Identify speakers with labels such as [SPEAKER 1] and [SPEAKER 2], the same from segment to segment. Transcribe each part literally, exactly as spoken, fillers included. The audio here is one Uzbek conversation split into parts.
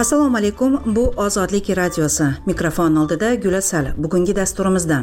[SPEAKER 1] Assalomu alaykum, bu Ozodlik radiosi. Mikrofon oldida Gulasal. Bugungi dasturimizda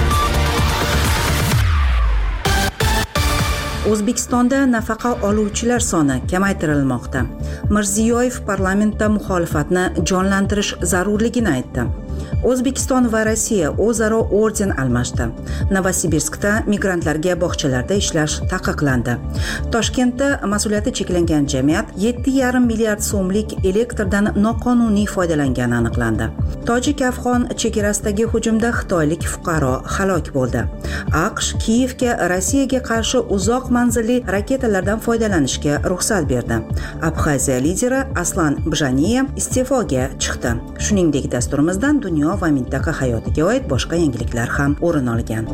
[SPEAKER 1] O'zbekistonda nafaqa oluvchilar soni kamaytirilmoqda. Mirziyoyev parlamentda muxolifatni jonlantirish zarurligini aytdi. O'zbekiston va Rossiya o'zaro orden almashdi. Novosibirskda migrantlarga bog'chalarda ishlash taqiqlandi. Toshkentda mas'uliyati cheklangan jamiyat yetti yarim milliard so'mlik elektrdan noqonuniy foydalangani aniqlandi. Tojik-afg'on chegarasidagi hujumda xitoylik fuqaro halok bo'ldi. AQSh Kiyevga Rossiyaga qarshi uzoq manzilli raketalardan foydalanishga ruxsat berdi. Abxaziya lideri Aslan Bjaniyev iste'foga chiqdi. Shuningdek, dasturimizdan dunyo va mintaqa hayotiga oid boshqa yangiliklar ham o'rin olgan.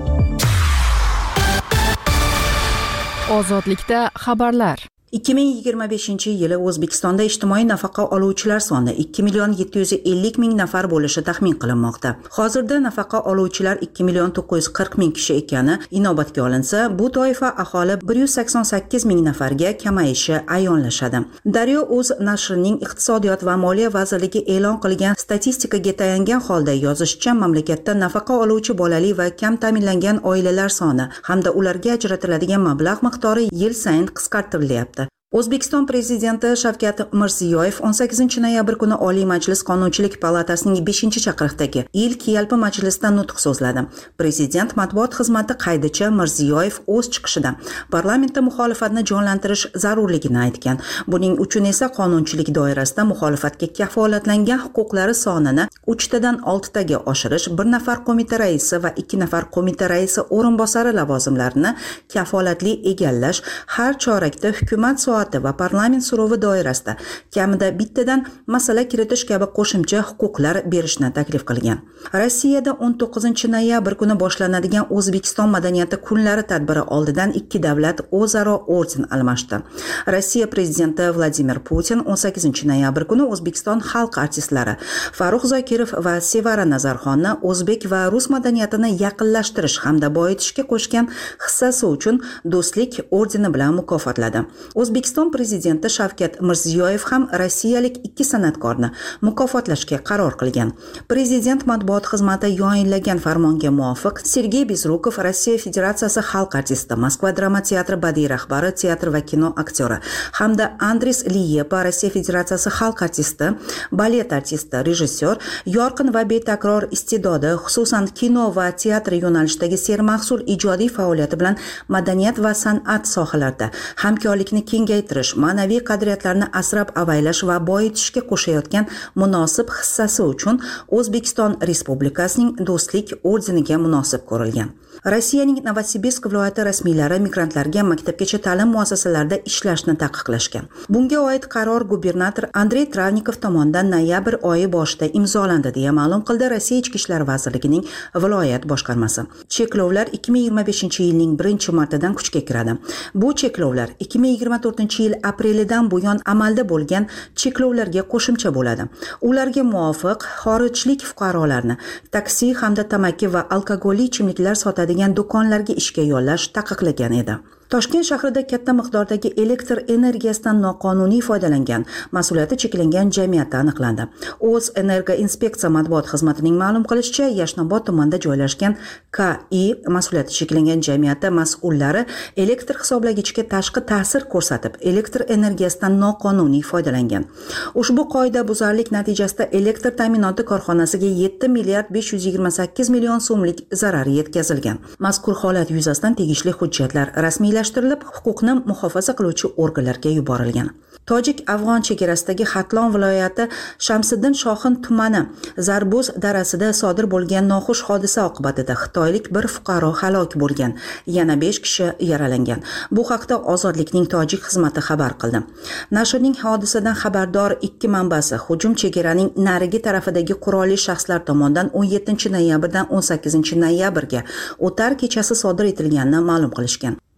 [SPEAKER 2] Ozodlikda xabarlar.
[SPEAKER 1] ikki ming yigirma beshinchi yili O'zbekistonda ijtimoiy nafaqa oluvchilar soni ikki million yetti yuz ellik ming nafar bo'lishi taxmin qilinmoqda. Hozirda nafaqa oluvchilar ikki million to'qqiz yuz qirq ming kishi ekani inobatga olinsa, bu toifa aholi bir yuz sakson sakkiz ming nafarga kamayishi ayonlashadi. Daryo.uz nashrining iqtisodiyot va moliya vazirligi e'lon qilgan statistikaga tayangan holda yozishicha, mamlakatda nafaqa oluvchi bolali va kam ta'minlangan oilalar soni hamda ularga ajratiladigan mablag' miqdori yil sayin qisqartirilyapti. O'zbekiston prezidenti Shavkat Mirziyoyev o'n sakkizinchi noyabr kuni Oliy Majlis Qonunchilik palatasining beshinchi chaqiriqdagi ilk yalpi majlisda nutq so'zladi. Prezident matbuot xizmati qaydicha Mirziyoyev o'z chiqishida parlamentda muxolifatni jonlantirish zarurligini aytgan. Buning uchun esa qonunchilik doirasida muxolifatga kafolatlangan huquqlari sonini uchtadan oltitaga oshirish, bir nafar qo'mita raisi va ikki nafar qo'mita raisi o'rinbosari lavozimlarini kafolatli egallash, har chorakda hukumat va parlament so'rovi doirasida kamida bittadan masala kiritish kabi qo'shimcha huquqlar berishni taklif qilgan. Rossiyada o'n to'qqizinchi noyabr kuni boshlanadigan O'zbekiston madaniyati kunlari tadbiri oldidan ikki davlat o'zaro orden almashdi. Rossiya prezidenti Vladimir Putin o'n sakkizinchi noyabr kuni O'zbekiston xalq artistlari Farruh Zokirov va Sevara Nazarxonni o'zbek va rus madaniyatini yaqinlashtirish hamda boyitishga qo'shgan hissasi uchun do'stlik ordeni bilan mukofotladi. O'zbekiston prezidenti Shavkat Mirziyoyev ham rossiyalik ikki san'atkorni mukofotlashga qaror qilgan. Prezident matbuot xizmati yo'inlagan farmonga muvofiq Sergey Bezrukov Rossiya Federatsiyasi xalq artisti, Moskva drama teatri badiiy rahbari, teatr va kino aktyori hamda Andres Liyepa Rossiya Federatsiyasi xalq artisti, balet artisti, rejissyor, yorqin va betakror iste'dodi, xususan kino va teatr yo'nalishidagi sermahsul ijodiy faoliyati bilan madaniyat va san'at sohalarida hamkorlikni kengaytirish, ma'naviy qadriyatlarni asrab-avaylash va boyitishga qo'shayotgan munosib hissasi uchun O'zbekiston Respublikasining do'stlik ordeniga munosib ko'rilgan. Rossiyaning Novosibirsk viloyati rasmiylari migrantlarga maktabgacha ta'lim muassasalarida ishlashni taqiqlashgan. Bunga oid qaror gubernator Andrey Travnikov tomonidan noyabr oyi boshida imzolandi, deya ma'lum qildi Rossiya Ichki ishlar vazirligining viloyat boshqarmasi. Cheklovlar ikki ming yigirma beshinchi yilning birinchi martidan kuchga kiradi. Bu cheklovlar ikki ming yigirma to'rtinchi yil aprelidan buyon amalda bo'lgan cheklovlarga qo'shimcha bo'ladi. Ularga muvofiq xorijlik fuqarolarni taksi hamda tamaki va alkogolli ichimliklar sotadigan do'konlarga ishga yollash taqiqlagan edi. Toshkent shahrida katta miqdordagi elektr energiyasidan noqonuniy foydalangan mas'uliyati cheklangan jamiyat aniqlandi. O'z Energo inspeksiya matbuot xizmatining ma'lum qilishicha, Yashnobod tumanida joylashgan K I mas'uliyati cheklangan jamiyati mas'ullari elektr hisoblagichga tashqi ta'sir ko'rsatib, elektr energiyasidan noqonuniy foydalangan. Ushbu qoidabuzarlik natijasida elektr ta'minoti korxonasiga yetti milliard besh yuz yigirma sakkiz million so'mlik zarar yetkazilgan. Mazkur holat yuzasidan tegishli hujjatlar rasmiy huquqni muhofaza qiluvchi organlarga yuborilgan. Tojik-afg'on chegarasidagi Xatlon viloyati Shamsiddin Shohin tumani Zarbuz darasida sodir bo'lgan noxush hodisa oqibatida xitoylik bir fuqaro halok bo'lgan, yana besh kishi yaralangan. Bu haqda Ozodlikning tojik xizmati xabar qildi. Nashrning hodisadan xabardor ikki manbasi hujum chegaraning narigi tarafidagi qurolli shaxslar tomonidan o'n yettinchi noyabrdan o'n sakkizinchi noyabrga o'tar kechasi sodir etilganini ma'lum qilishgan.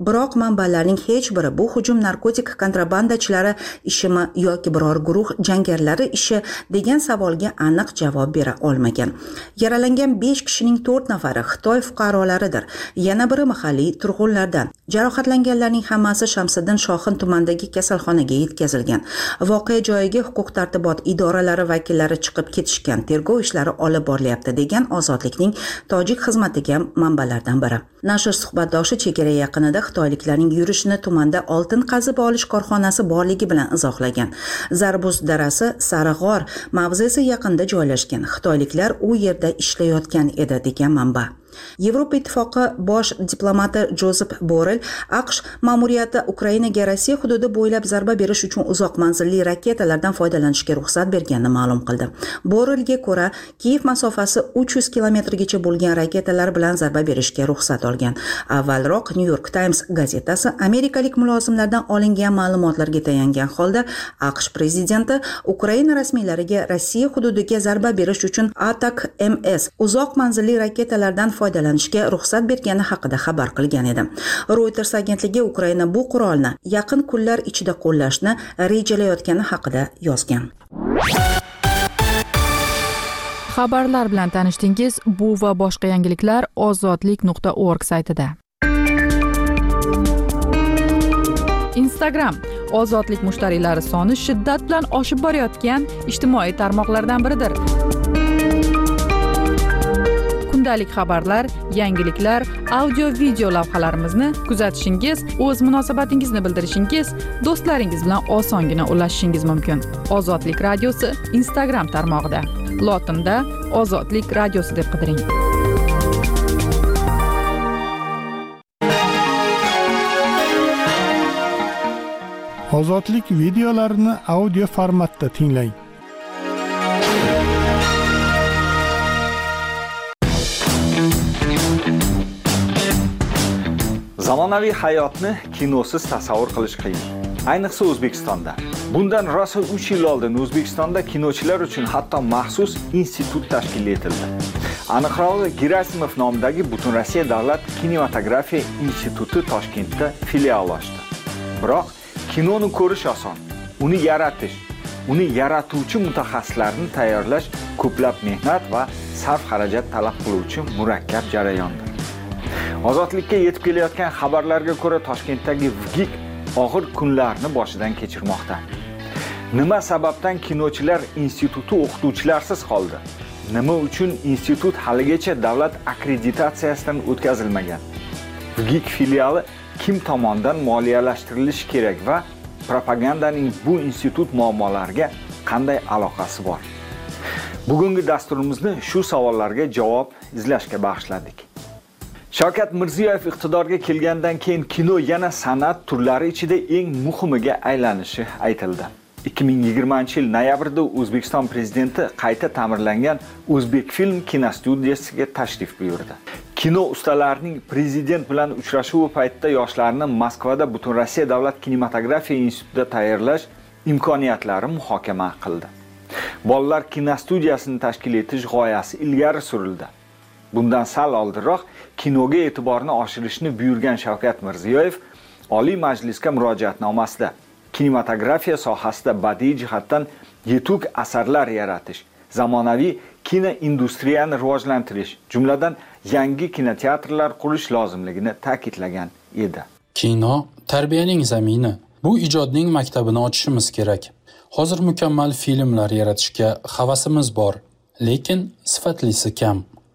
[SPEAKER 1] Biroq manbalarning hech biri bu hujum narkotik kontrabandachilari ishimi yoki biror guruh jangarilar ishi degan savolga aniq javob bera olmagan. Yaralangan besh kishining to'rt nafari Xitoy fuqarolaridir. Yana biri mahalliy turg'unlardan. Jarohatlanganlarning hammasi Shamsiddin Shohin tumanidagi kasalxonaga yetkazilgan. Voqea joyiga huquq-tartibot idoralari vakillari chiqib ketishgan. Tergov ishlari olib borilyapti degan Ozodlikning tojik xizmatiga manbalardan biri. Nashr suhbatdoshi chegara yaqinida xitoyliklarning yurishini tumanda oltin qazib olish korxonasi borligi bilan izohlagan. Zarbuz darasi Sarig'or mavzesi yaqinida joylashgan. Xitoyliklar u yerda ishlayotgan edi degan manba. Yevropa Ittifoqi bosh diplomati Josep Borrell AQSh ma'muriyati Ukrainaga Rossiya hududi bo'ylab zarba berish uchun uzoq manzilli raketalardan foydalanishga ruxsat berganini ma'lum qildi. Borrellga ko'ra, Kiyev masofasi uch yuz kilometrgacha bo'lgan raketalar bilan zarba berishga ruxsat olgan. Avvalroq New York Times gazetasi amerikalik mulozimlardan olingan ma'lumotlarga tayangan holda AQSh prezidenti Ukraina rasmiylariga Rossiya hududiga zarba berish uchun Atak M S uzoq manzilli raketalardan foydalanishga ruxsat bergani haqida xabar qilgan edi. Reuters agentligi Ukraina bu qurolni yaqin kunlar ichida qo'llashni rejalayotgani haqida yozgan.
[SPEAKER 2] Xabarlar bilan tanishdingiz. Bu va boshqa yangiliklar ozodlik nuqta org saytida. Instagram ozodlik mushtariylari soni shiddat bilan oshib borayotgan ijtimoiy tarmoqlardan biridir. Kundalik xabarlar, yangiliklar, audio-video lavhalarimizni kuzatishingiz, o'z munosabatingizni bildirishingiz, do'stlaringiz bilan osongina ulashishingiz mumkin. Ozodlik radiosi Instagram tarmog'ida. Lotinda Ozodlik radiosi deb qidiring.
[SPEAKER 3] Ozodlik videolarini audio formatda tinglang.
[SPEAKER 4] Zamonaviy hayotni kinosiz tasavvur qilish qiyin. Ayniqsa O'zbekistonda. Bundan rosa uch yil oldin O'zbekistonda kinochilar uchun hatto maxsus institut tashkil etildi. Aniqrog'i, Gerasimov nomidagi Butunrossiya davlat kinematografiya instituti Toshkentda filial ochdi. Biroq kinoni ko'rish oson, uni yaratish, uni yaratuvchi mutaxassislarni tayyorlash ko'plab mehnat va sarf xarajat talab qiluvchi murakkab jarayondir. Ozodlikka yetib kelayotgan xabarlarga ko'ra Toshkentdagi VGIK og'ir kunlarni boshidan kechirmoqda. Nima sababdan kinochilar instituti o'qituvchilarsiz qoldi? Nima uchun institut haligacha davlat akkreditatsiyasidan o'tkazilmagan? VGIK filiali kim tomonidan moliyalashtirilishi kerak va propagandaning bu institut muammolariga qanday aloqasi bor? Bugungi dasturimizni shu savollarga javob izlashga bag'ishladik. Shavkat Mirziyoyev iqtidorga kelgandan keyin kino yana san'at turlari ichida eng muhimiga aylanishi aytildi. ikki ming yigirmanchi yil noyabrda O'zbekiston prezidenti qayta ta'mirlangan O'zbekfilm kinostudiyasiga tashrif buyurdi. Kino ustalarining prezident bilan uchrashuvi paytida yoshlarni Moskvada Butunrossiya davlat kinematografiya institutida tayyorlash imkoniyatlari muhokama qildi. Bolalar kinostudiyasini tashkil etish g'oyasi ilgari surildi. Bundan sal oldinroq kinoga e'tiborni oshirishni buyurgan Shavkat Mirziyoyev Oliy Majlisga murojaatnomasida kinematografiya sohasida badiiy jihatdan yetuk asarlar yaratish, zamonaviy kino industriyani rivojlantirish, jumladan yangi kinoteatrlar qurish lozimligini ta'kidlagan edi.
[SPEAKER 5] Kino tarbiyaning zamini. Bu ijodning maktabini ochishimiz kerak. Hozir mukammal filmlar yaratishga havasimiz bor, lekin sifatlisi kam.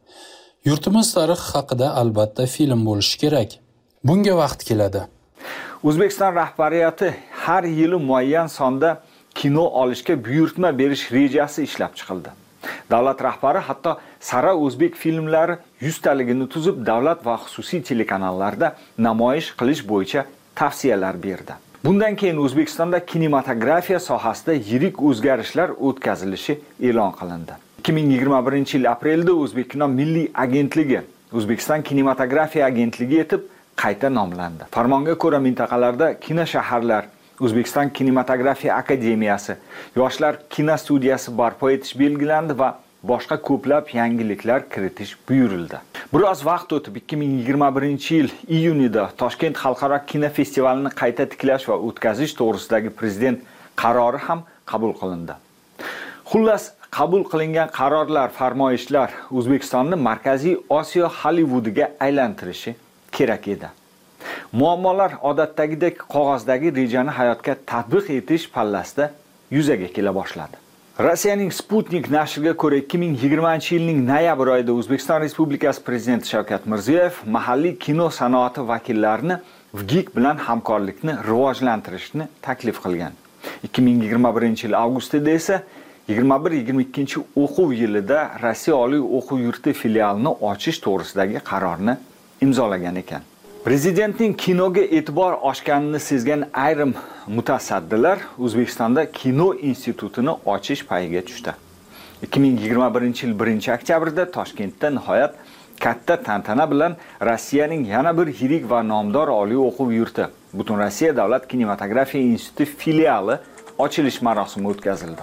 [SPEAKER 5] Yurtimiz tarixi haqida albatta film bo'lishi kerak. Bunga vaqt keladi.
[SPEAKER 4] O'zbekiston rahbariyati har yili muayyan sonda kino olishga buyurtma berish rejasi ishlab chiqildi. Davlat rahbari hatto Sara o'zbek filmlari yuz taligini tuzib, davlat va xususiy telekanallarda namoyish qilish bo'yicha tavsiyalar berdi. Bundan keyin O'zbekistonda kinematografiya sohasida yirik o'zgarishlar o'tkazilishi e'lon qilindi. ikki ming yigirma birinchi yil aprelda O'zbekkino Milliy agentligi O'zbekiston kinematografiya agentligi etib qayta nomlandi. Farmonga ko'ra mintaqalarda kino shaharlar, O'zbekiston kinematografiya akademiyasi, yoshlar kino studiyasi barpo etish belgilandi va boshqa ko'plab yangiliklar kiritish buyurildi. Biroz vaqt o'tib ikki ming yigirma birinchi yil iyunida Toshkent xalqaro kinofestivalini qayta tiklash va o'tkazish to'g'risidagi prezident qarori ham qabul qilindi. Xullas, qabul qilingan qarorlar, farmoyishlar O'zbekistonni Markaziy Osiyo Hollivudiga aylantirishi kerak edi. Muammolar odatdagidek qog'ozdagi rejani hayotga tatbiq etish pallasida yuzaga kela boshladi. Rossiyaning Sputnik nashriga ko'ra ikki ming yigirmanchi yilning noyabr oyida O'zbekiston Respublikasi prezidenti Shavkat Mirziyoyev mahalliy kino sanoati vakillarini V G I K bilan hamkorlikni rivojlantirishni taklif qilgan. ikki ming yigirma birinchi yil avgustida esa yigirma bir yigirma ikkinchi o'quv yilida Rossiya Oliy o'quv yurti filialini ochish to'g'risidagi qarorni imzolagan ekan. Prezidentning kinoga e'tibor oshganini sezgan ayrim mutasaddilar O'zbekistonda kino institutini ochish payiga tushdi. ikki ming yigirma birinchi yil birinchi oktyabrda Toshkentda nihoyat katta tantana bilan Rossiyaning yana bir yirik va nomdor oliy o'quv yurti Butun Rossiya davlat kinematografiya instituti filiali ochilish marosimi o'tkazildi.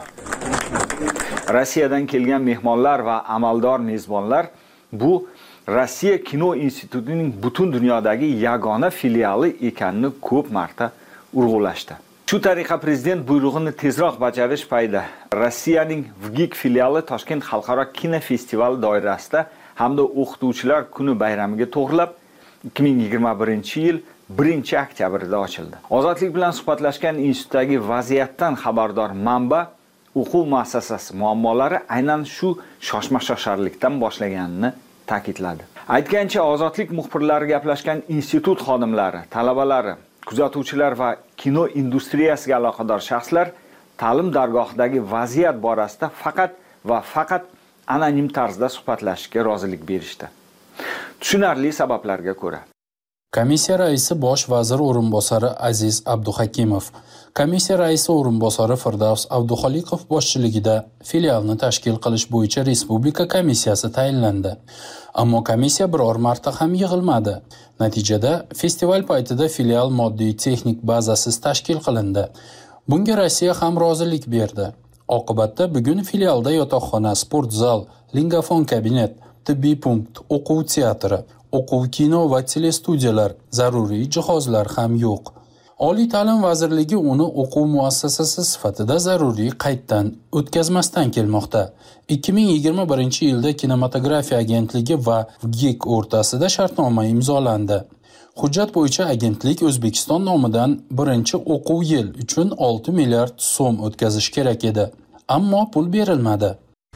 [SPEAKER 4] Rossiyadan kelgan mehmonlar va amaldor mezbonlar bu Rossiya kino institutining butun dunyodagi yagona filiali ekanini ko'p marta urg'ulashdi. Shu tariqa prezident buyrug'ini tezroq bajarish payida Rossiyaning V G I K filiali Toshkent xalqaro kinofestivali doirasida hamda o'qituvchilar kuni bayramiga to'g'rilab ikki ming yigirma birinchi yil birinchi oktyabrda ochildi. Ozodlik bilan suhbatlashgan institutdagi vaziyatdan xabardor manba o'quv muassasasi muammolari aynan shu shoshma-shosharlikdan boshlaganini ta'kidladi. Aytgancha, Ozodlik muxbirlari gaplashgan institut xodimlari, talabalari, kuzatuvchilar va kino industriyasiga aloqador shaxslar ta'lim dargohidagi vaziyat borasida faqat va faqat anonim tarzda suhbatlashishga rozilik berishdi. Tushunarli sabablarga ko'ra.
[SPEAKER 5] Komissiya raisi bosh vazir o'rinbosari Aziz Abduhakimov, komissiya raisi o'rinbosari Firdavs Abduxoliqov boshchiligida filialni tashkil qilish bo'yicha respublika komissiyasi tayinlandi. Ammo komissiya biror marta ham yig'ilmadi. Natijada festival paytida filial moddiy-texnik bazasiz tashkil qilindi. Bunga Rossiya ham rozilik berdi. Oqibatda bugun filialda yotoqxona, sport zal, lingofon kabinet, tibbiy punkt, o'quv teatri, o'quv kino va telestudiyalar, zaruriy jihozlar ham yo'q. Oliy ta'lim vazirligi uni o'quv muassasasi sifatida zaruriy qayddan o'tkazmasdan kelmoqda. ikki ming yigirma birinchi yilda kinematografiya agentligi va V G I K o'rtasida shartnoma imzolandi. Hujjat bo'yicha agentlik O'zbekiston nomidan birinchi o'quv yil uchun olti milliard so'm o'tkazish kerak edi. Ammo pul berilmadi.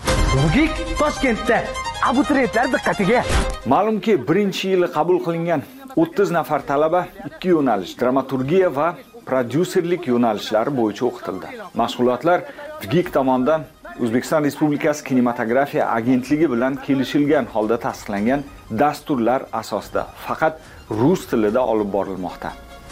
[SPEAKER 6] V G I K Toshkentda abituriyentlar diqqatiga.
[SPEAKER 4] Ma'lumki, birinchi yili qabul qilingan o'ttiz nafar talaba ikki yo'nalish, dramaturgiya va prodyuserlik yo'nalishlari bo'yicha o'qitildi. Mashg'ulotlar V G I K tomonidan O'zbekiston Respublikasi kinematografiya agentligi bilan kelishilgan holda tasdiqlangan dasturlar asosida faqat rus tilida olib borilmoqda.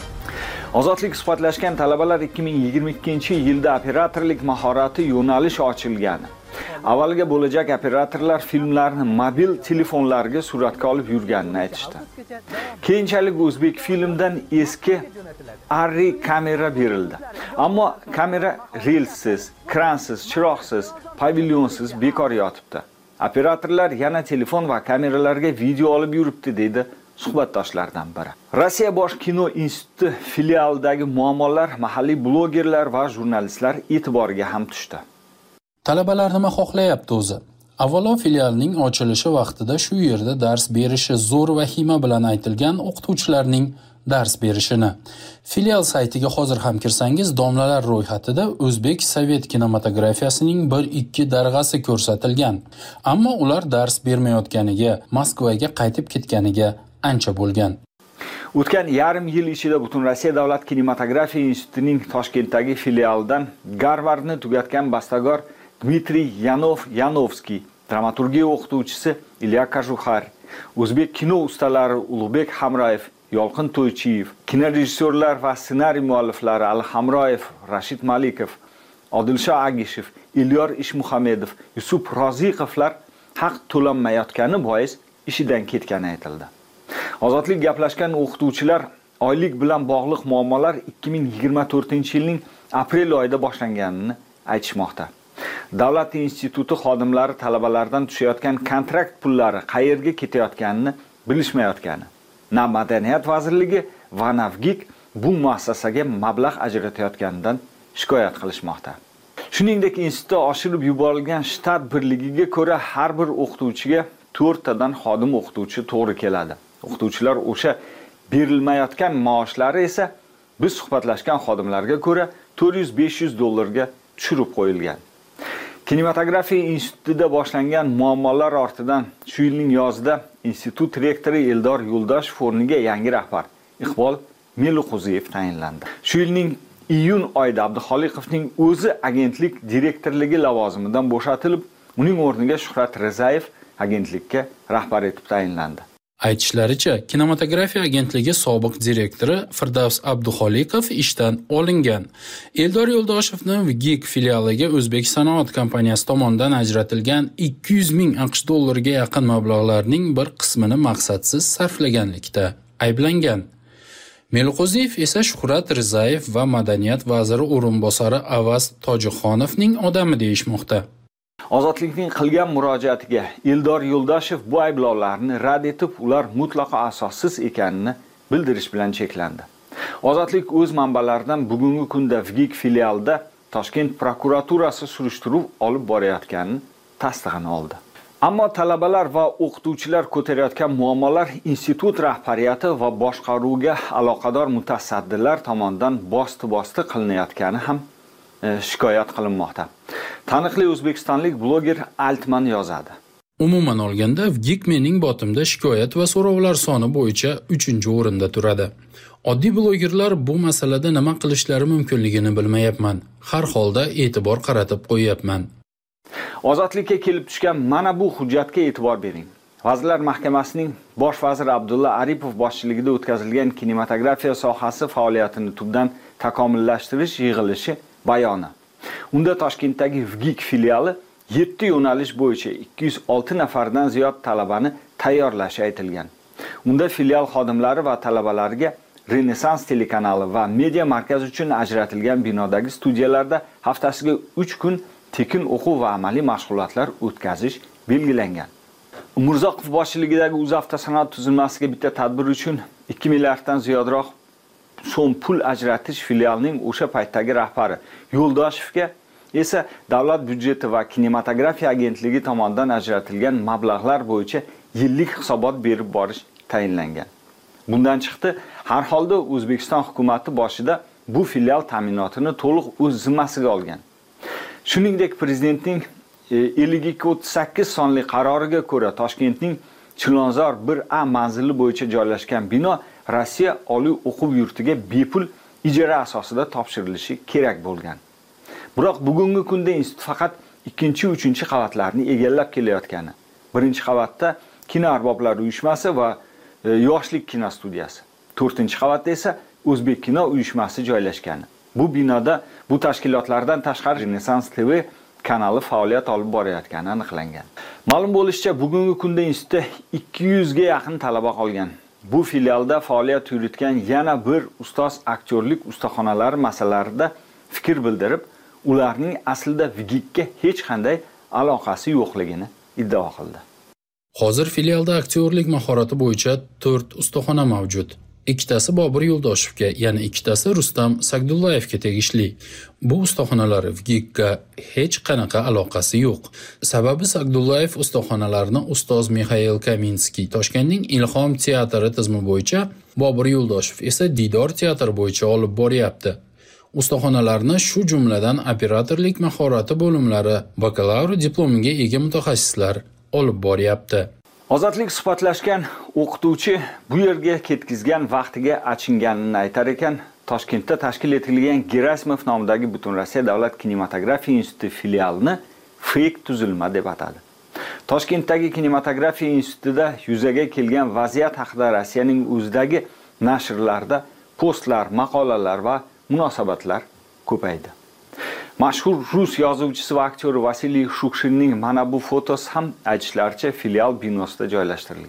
[SPEAKER 4] Ozodlik suhbatlashgan talabalar ikki ming yigirma ikkinchi yilda operatorlik mahorati yo'nalishi ochilgani, avvaliga bo'lajak operatorlar filmlarni mobil telefonlarga suratga olib yurganini aytishdi. Keyinchalik O'zbek filmdan eski Arri kamera berildi. Ammo kamera relsiz, kransiz, chiroqsiz, pavilyonsiz bekor yotibdi. Operatorlar yana telefon va kameralarga video olib yuribdi, dedi suhbatdoshlardan biri. Rossiya bosh kino instituti filialidagi muammolar mahalliy blogerlar va jurnalistlar e'tiboriga ham tushdi.
[SPEAKER 5] Talabalar nima xohlayapti o'zi? Avvalo, filialning ochilishi vaqtida shu yerda dars berishi zo'r vahima bilan aytilgan o'qituvchilarning dars berishini. Filial saytiga hozir ham kirsangiz, domlalar ro'yxatida o'zbek sovet kinematografiyasining bir ikki darg'asi ko'rsatilgan. Ammo ular dars bermayotganiga, Moskvaga qaytib ketganiga ancha bo'lgan.
[SPEAKER 4] O'tgan yarim yil ichida Butun Rossiya davlat kinematografiya institutining Toshkentdagi filialidan Garvardni tugatgan bastagor Dmitriy Yanov-Yanovskiy, dramaturgiya o'qituvchisi Ilya Kajuxar, o'zbek kino ustalari Ulug'bek Hamrayev, Yolqin To'ychiyev, kinorejissyorlar va ssenariy mualliflari Ali Hamroyev, Rashid Malikov, Odilsho Agishev, Elyor Ishmuhamedov, Yusuf Roziqovlar haq to'lanmayotgani bois ishidan ketgani aytildi. Ozodlik gaplashgan o'qituvchilar oylik bilan bog'liq muammolar ikki ming yigirma to'rtinchi yilning aprel oyida boshlanganini aytishmoqda. Davlat instituti xodimlari talabalardan tushayotgan kontrakt pullari qayerga ketayotganini bilishmayotgani. Na Madaniyat vazirligi va na VGIK bu muassasaga mablag' ajratayotganidan shikoyat qilishmoqda. Shuningdek, institutda oshirib yuborilgan shtat birligiga ko'ra har bir o'qituvchiga to'rt tadan xodim o'qituvchi to'g'ri keladi. O'qituvchilar o'sha berilmayotgan maoshlari esa biz suhbatlashgan xodimlarga ko'ra to'rt yuz besh yuz dollarga tushirib qo'yilgan. Kinematografiya institutida boshlangan muammolar ortidan shu yilning yozida institut rektori Eldor Yo'ldoshev o'rniga yangi rahbar Iqbol Meliqo'ziyev tayinlandi. Shu yilning iyun oyida Abduxoliqovning o'zi agentlik direktorligi lavozimidan bo'shatilib, uning o'rniga Shuhrat Rizayev agentlikka rahbar etib tayinlandi.
[SPEAKER 5] Aytishlaricha, kinematografiya agentligi sobiq direktori Firdavs Abduxoliqov ishdan olingan. Eldor Yo'ldoshevning VGIK filialiga O'zbek sanoat kompaniyasi tomonidan ajratilgan ikki yuz ming AQSh dollariga yaqin mablag'larning bir qismini maqsadsiz sarflaganlikda ayblangan. Meliqo'ziyev esa Shuhrat Rizayev va Madaniyat vaziri o'rinbosari Avaz Tojixonovning odami deyishmoqda.
[SPEAKER 4] Ozodlikning qilgan murojaatiga Eldor Yo'ldoshev bu ayblovlarni rad etib, ular mutlaqo asossiz ekanini bildirish bilan cheklandi. Ozodlik o'z manbalaridan bugungi kunda VGIK filialida Toshkent prokuraturasi surishtiruv olib borayotganini tasdig'ini oldi. Ammo talabalar va o'qituvchilar ko'tarayotgan muammolar institut rahbariyati va boshqaruvga aloqador mutasaddilar tomonidan bosti-bosti qilinayotgani ham shikoyat qilinmoqda. Taniqli o'zbekistonlik bloger Altman yozadi.
[SPEAKER 5] Umuman olganda, VGIK mening botimda shikoyat va so'rovlar soni bo'yicha uchinchi o'rinda turadi. Oddiy blogerlar bu masalada nima qilishlari mumkinligini bilmayapman. Har holda e'tibor qaratib qo'yapman.
[SPEAKER 4] Ozodlikka kelib tushgan mana bu hujjatga e'tibor bering. Vazirlar Mahkamasining bosh vaziri Abdulla Aripov boshchiligida o'tkazilgan kinematografiya sohasi faoliyatini tubdan takomillashtirish yig'ilishi bayoni. Unda Toshkentdagi VGIK filiali yetti yo'nalish bo'yicha ikki yuz olti nafardan ziyod talabani tayyorlashi aytilgan. Unda filial xodimlari va talabalariga Renessans telekanali va media markaz uchun ajratilgan binodagi studiyalarda haftasiga uch kun tekin o'quv va amaliy mashg'ulotlar o'tkazish belgilangan. Umurzoqov boshchiligidagi UzAvtosanoat tuzilmasiga bitta tadbir uchun ikki milliarddan ziyodroq so'm pul ajratish filialning o'sha paytdagi rahbari Yo'ldoshevga esa davlat byudjeti va kinematografiya agentligi tomonidan ajratilgan mablag'lar bo'yicha yillik hisobot berib borish tayinlangan. Bundan chiqdi, har holda O'zbekiston hukumatı boshida bu filial ta'minotini to'liq o'z zimmasiga olgan. Shuningdek, prezidentning ellik ikki o'ttiz sakkiz sonli qaroriga ko'ra Toshkentning Chilonzor bir A manzili bo'yicha joylashgan bino Rossiya oliy o'quv yurtiga bepul ijara asosida topshirilishi kerak bo'lgan. Biroq bugungi kunda institut faqat ikkinchi, uchinchi qavatlarni egallab kelayotgani. Birinchi qavatda Kino arboblari uyushmasi va Yoshlik kino studiyasi. to'rtinchi qavatda esa O'zbek kino uyushmasi joylashgan. Bu binoda bu tashkilotlardan tashqari Renessans T V kanali faoliyat olib borayotgani aniqlangan. Ma'lum bo'lishicha, bugungi kunda institutda ikki yuz ga yaqin talaba qolgan. Bu filialda faoliyat yuritgan yana bir ustoz aktyorlik ustaxonalari masalalarida fikr bildirib, ularning aslida VGIKka hech qanday aloqasi yo'qligini iddao qildi.
[SPEAKER 5] Hozir filialda aktyorlik mahorati bo'yicha to'rt ustaxona mavjud. Ikkitasi Bobur Yo'ldoshevga, yana ikkitasi Rustam Sagdullayevga tegishli. Bu ustaxonalar VGIKka hech qanaqa aloqasi yo'q. Sababi Sagdullayev ustaxonalarini ustoz Mixail Kaminskiy Toshkentning Ilhom teatri tizimi bo'yicha, Bobur Yo'ldoshev esa Didor teatri bo'yicha olib boryapti. Ustaxonalarni shu jumladan operatorlik mahorati bo'limlari, bakalavr diplomiga ega mutaxassislar olib boryapti.
[SPEAKER 4] Ozodlik suhbatlashgan o'qituvchi bu yerga ketkizgan vaqtiga achinganini aytar ekan, Toshkentda tashkil etilgan Gerasimov nomidagi Butunrossiya davlat kinematografiya instituti filialini fake tuzilma deb atadi. Toshkentdagi kinematografiya institutida yuzaga kelgan vaziyat haqida Rossiyaning o'zidagi nashrlarda postlar, maqolalar va munosabatlar ko'paydi. Mashhur rus yozuvchisi va aktyori Vasiliy Shukshinning mana bu fotosi ham aytishlaricha filial binosida joylashtirilgan.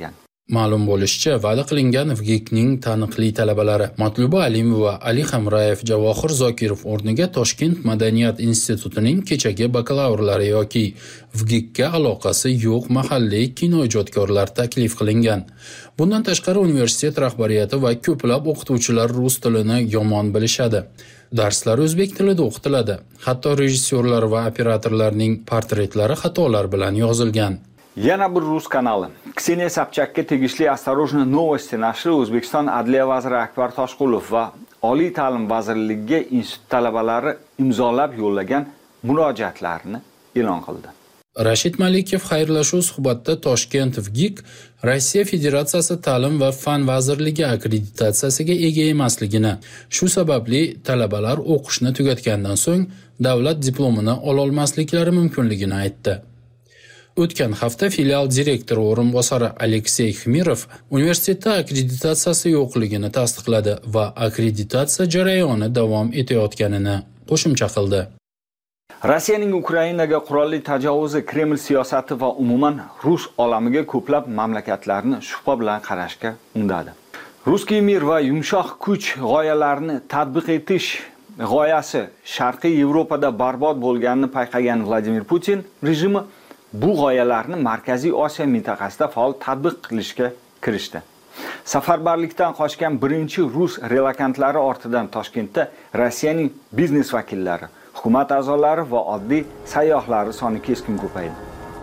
[SPEAKER 5] Ma'lum bo'lishicha, va'da qilingan VGIKning taniqli talabalari Matluba Alimova va Ali Hamrayev Javohir Zokirov o'rniga Toshkent Madaniyat institutining kechagi bakalavrlari yoki VGIKka aloqasi yo'q mahalliy kinoijodkorlar taklif qilingan. Bundan tashqari universitet rahbariyati va ko'plab o'qituvchilar rus tilini yomon bilishadi. Darslar o'zbek tilida o'qitiladi. Hatto rejissyorlar va operatorlarning portretlari xatolar bilan yozilgan.
[SPEAKER 4] Yana bir rus kanali. Kseniya Sobchakka tegishli Осторожно новости nashri O'zbekiston Adliya vaziri Akbar Toshqulov va Oliy ta'lim vazirligiga institut talabalari imzolab yo'llagan murojaatlarini e'lon qildi.
[SPEAKER 5] Rashid Malikov xayrlashuv suhbatda Toshkent VGIK Rossiya Federatsiyasi ta'lim va fan vazirligi akkreditatsiyasiga ega emasligini, shu sababli talabalar o'qishni tugatgandan so'ng davlat diplomini ola olmasliklari mumkinligini aytdi. O'tgan hafta filial direktori o'rinbosari Aleksey Xmirov universitetda akkreditatsiyasi yo'qligini tasdiqladi va akkreditatsiya jarayoni davom etayotganini qo'shimcha qildi.
[SPEAKER 4] Rossiyaning Ukrainaga qurolli tajovuzi Kreml siyosati va umuman rus olamiga ko'plab mamlakatlarni shubha bilan qarashga undadi. Ruskiy mir va yumshoq kuch g'oyalarini tatbiq etish g'oyasi Sharqiy Yevropada barbod bo'lganini payqagan Vladimir Putin rejimi bu g'oyalarni Markaziy Osiyo mintaqasida faol tatbiq qilishga kirishdi. Safarbarlikdan qochgan birinchi rus relokantlari ortidan Toshkentda Rossiyaning biznes vakillari, hukumat a'zolari va oddiy sayyohlari soni keskin ko'paydi.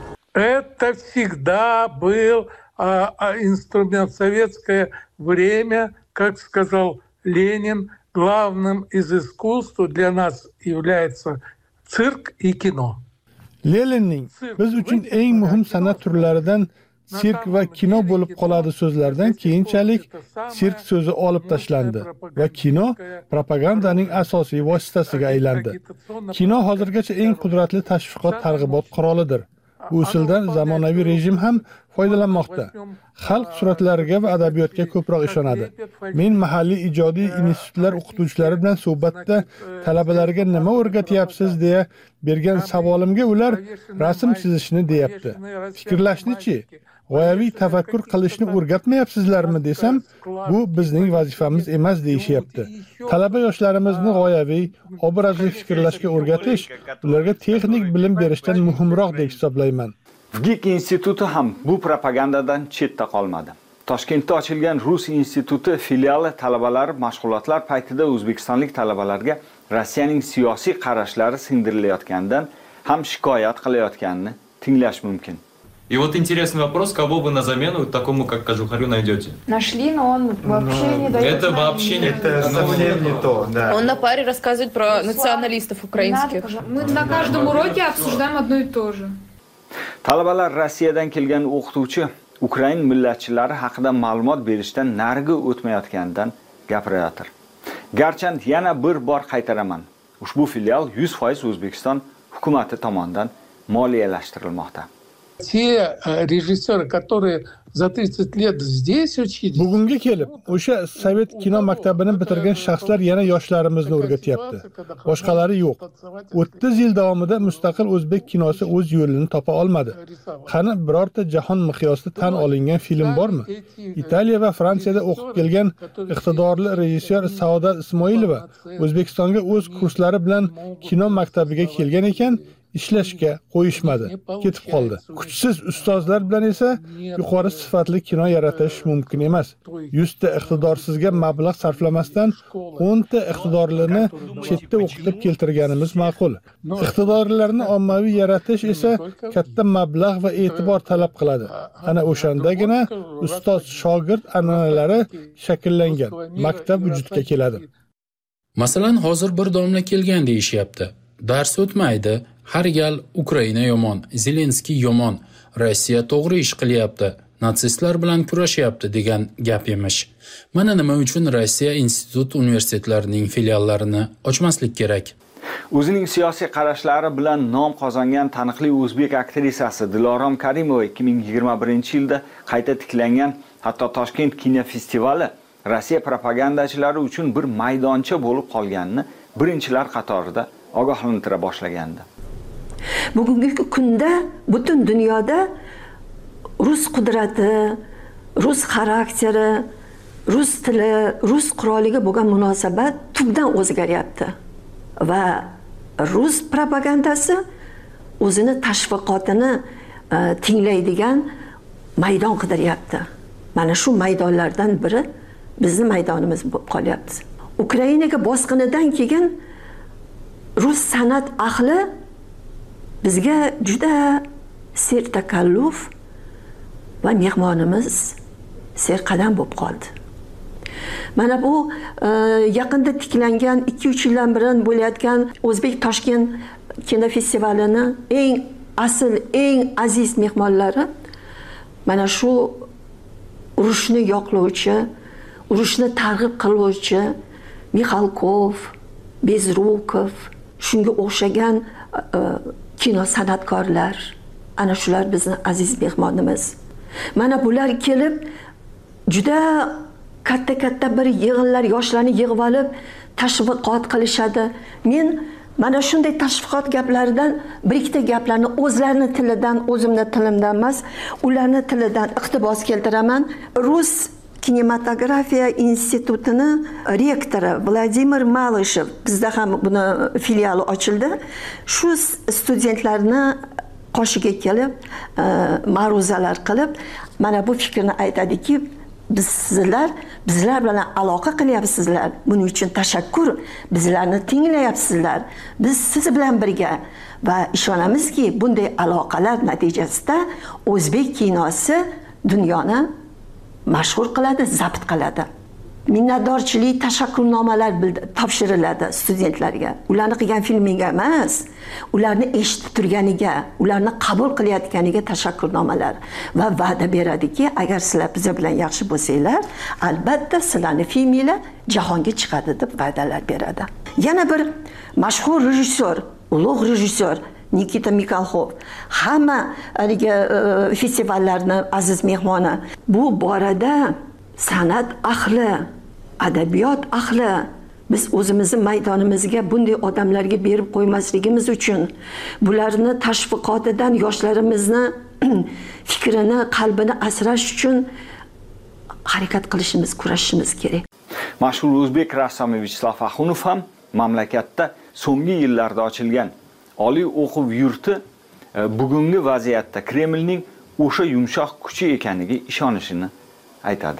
[SPEAKER 7] Это всегда был а, а, инструмент советское время, как сказал Ленин, главным из искусств для нас является цирк и кино.
[SPEAKER 3] Leninning biz uchun eng muhim san'at turlaridan sirk va kino bo'lib qoladi so'zlaridan keyinchalik sirk so'zi olib tashlandi va kino propagandaning asosiy vositasiga aylandi. Kino hozirgacha eng qudratli tashviqot targ'ibot qurolidir. Bu usuldan zamonaviy rejim ham foydalanmoqda. Xalq suratlariga va adabiyotga ko'proq ishonadi. Men mahalliy ijodiy institutlar o'qituvchilari bilan suhbatda talabalarga nima o'rgatyapsiz deya bergan savolimga ular rasm chizishni deyapti. Fikrlashni-chi, g'oyaviy tafakkur qilishni o'rgatmayapsizlarmi desam, bu bizning vazifamiz emas deyishyapti. Talaba yoshlarimizni g'oyaviy, obrazli fikrlashga o'rgatish ularga texnik bilim berishdan muhimroq deb hisoblayman.
[SPEAKER 4] VGIK instituti ham bu propagandadan chetda qolmadi. Toshkentda ochilgan Rus instituti filiali talabalari mashg'ulotlar paytida o'zbekistonlik talabalarga Rossiyaning siyosiy qarashlari singdirilayotganidan ham shikoyat qilayotganini tinglash mumkin.
[SPEAKER 8] И вот интересный вопрос, кого вы на замену такому, как Кожухарю, найдете?
[SPEAKER 9] Нашли, но он вообще не дает.
[SPEAKER 8] Это вообще не
[SPEAKER 10] это совсем не то, да.
[SPEAKER 9] Он на паре рассказывает про националистов украинских.
[SPEAKER 11] Мы на каждом уроке обсуждаем одно и то же.
[SPEAKER 4] Talabalar Rossiyadan kelgan o'qituvchi Ukrain millatchilari haqida ma'lumot berishdan nariga o'tmayotganidan gapirayotir. Garchand yana bir bor qaytaraman. Ushbu filial yuz foiz O'zbekiston hukumati tomonidan moliyalashtirilmoqda.
[SPEAKER 7] Те режиссеры, которые за тридцать лет здесь учились.
[SPEAKER 3] Bugunga kelib, o'sha Sovet kino maktabini bitirgan shaxslar yana yoshlarimizni o'rgatyapti. Boshqalari yo'q. o'ttiz yil davomida mustaqil o'zbek kinosi o'z yo'lini topa olmadi. Qani birorta jahon miqyosida tan olingan film bormi? Italiya va Fransiyada o'qib kelgan iqtidorli rejissyor Saodat Ismoilova O'zbekistonga o'z kurslari bilan kino maktabiga kelgan ekan, ishlashga qo'yishmadi, ketib qoldi. Kuchsiz ustozlar bilan esa yuqori sifatli kino yaratish mumkin emas. yuz ta iqtidorsizga mablag' sarflamasdan o'n ta iqtidorlini chetda o'qitib keltirganimiz ma'qul. Iqtidorlarni ommaviy yaratish esa katta mablag' va e'tibor talab qiladi. Ana o'shandagina ustoz shogird an'analari shakllangan, maktab vujudga keladi.
[SPEAKER 5] Masalan, hozir bir domla kelgan deyishyapti. Dars o'tmaydi. Har gal Ukraina yomon, Zelenskiy yomon, Rossiya to'g'ri ish qilyapti, natsistlar bilan kurashyapti degan gap emish. Mana nima uchun Rossiya institut universitetlarining filiallarini ochmaslik kerak.
[SPEAKER 4] O'zining siyosiy qarashlari bilan nom qozongan taniqli o'zbek aktrisasi Dilorom Karimova ikki ming yigirma birinchi yilda qayta tiklangan, hatto Toshkent kinofestivali Rossiya propagandachilari uchun bir maydoncha bo'lib qolganini birinchilar qatorida ogohlantira boshlagandi.
[SPEAKER 12] Bugungi kunda butun dunyoda Rus qudrati, rus xarakteri, rus tili, rus quroliga bo'lgan munosabat tubdan o'zgaryapti va rus propagandasi o'zini tashviqotini e, tinglaydigan maydon qidiryapti. Mana shu maydonlardan biri bizning maydonimiz bo'lib qolyapti. Ukrainaga bosqinidan keyin rus san'at ahli bizga juda sertakalluf va mehmonimiz serqadam bo'lib qoldi. Mana bu e, yaqinda tiklangan ikki uch yildan beri bo'layotgan O'zbek Toshkent kinofestivalini eng asl, eng aziz mehmonlari mana shu urushni yoqlovchi, urushni targ'ib qiluvchi Mixalkov, Bezrukov, shunga o'xshagan e, kino san'atkorlar, ana shular bizning aziz mehmonimiz. Mana bular kelib juda katta-katta bir yig'inlar, yoshlarni yig'ib olib tashviqot qilishadi. Men mana shunday tashviqot gaplaridan bir ikkita gaplarni o'zlarining tilidan, o'zimning tilimdan emas, ularning tilidan iqtibos keltiraman. Rus kinematografiya institutini rektori Vladimir Malyshev, bizda ham buni filiali ochildi. Shu studentlarni qoshiga kelib, ma'ruzalar qilib, mana bu fikrni aytadiki, biz sizlar, bizlar bilan aloqa qilyapsizlar. Buning uchun tashakkur. Bizlarni tinglayapsizlar. Biz siz bilan birga va ishonamizki, bunday aloqalar natijasida O'zbek kinosi dunyoni mashhur qiladi, zabt qiladi. Minnatdorchilik tashakkurnomalar topshiriladi studentlarga. Ularni qilgan filmiga emas, ularni eshitib turganiga, ularni qabul qilayotganiga tashakkurnomalar va va'da beradiki, agar sizlar biz bilan yaxshi bo'lsanglar, albatta sizlarning filminglar jahonga chiqadi deb va'dalar beradi. Yana bir mashhur rejissyor, ulug' rejissyor Nikita Mikhalkov, hamma haligi uh, festivallarning aziz mehmoni. Bu borada san'at ahli, adabiyot ahli biz o'zimizning maydonimizga bunday odamlarga berib qo'ymasligimiz uchun, bularni tashviqotidan yoshlarimizni fikrini, qalbini asrash uchun harakat qilishimiz, kurashishimiz kerak.
[SPEAKER 4] Mashhur o'zbek rassomi Vichaslav Axunov ham mamlakatda so'nggi yillarda ochilgan oliy o'quv yurti bugungi vaziyatda Kremlning o'sha yumshoq kuchi ekaniga ishonishini aytadi.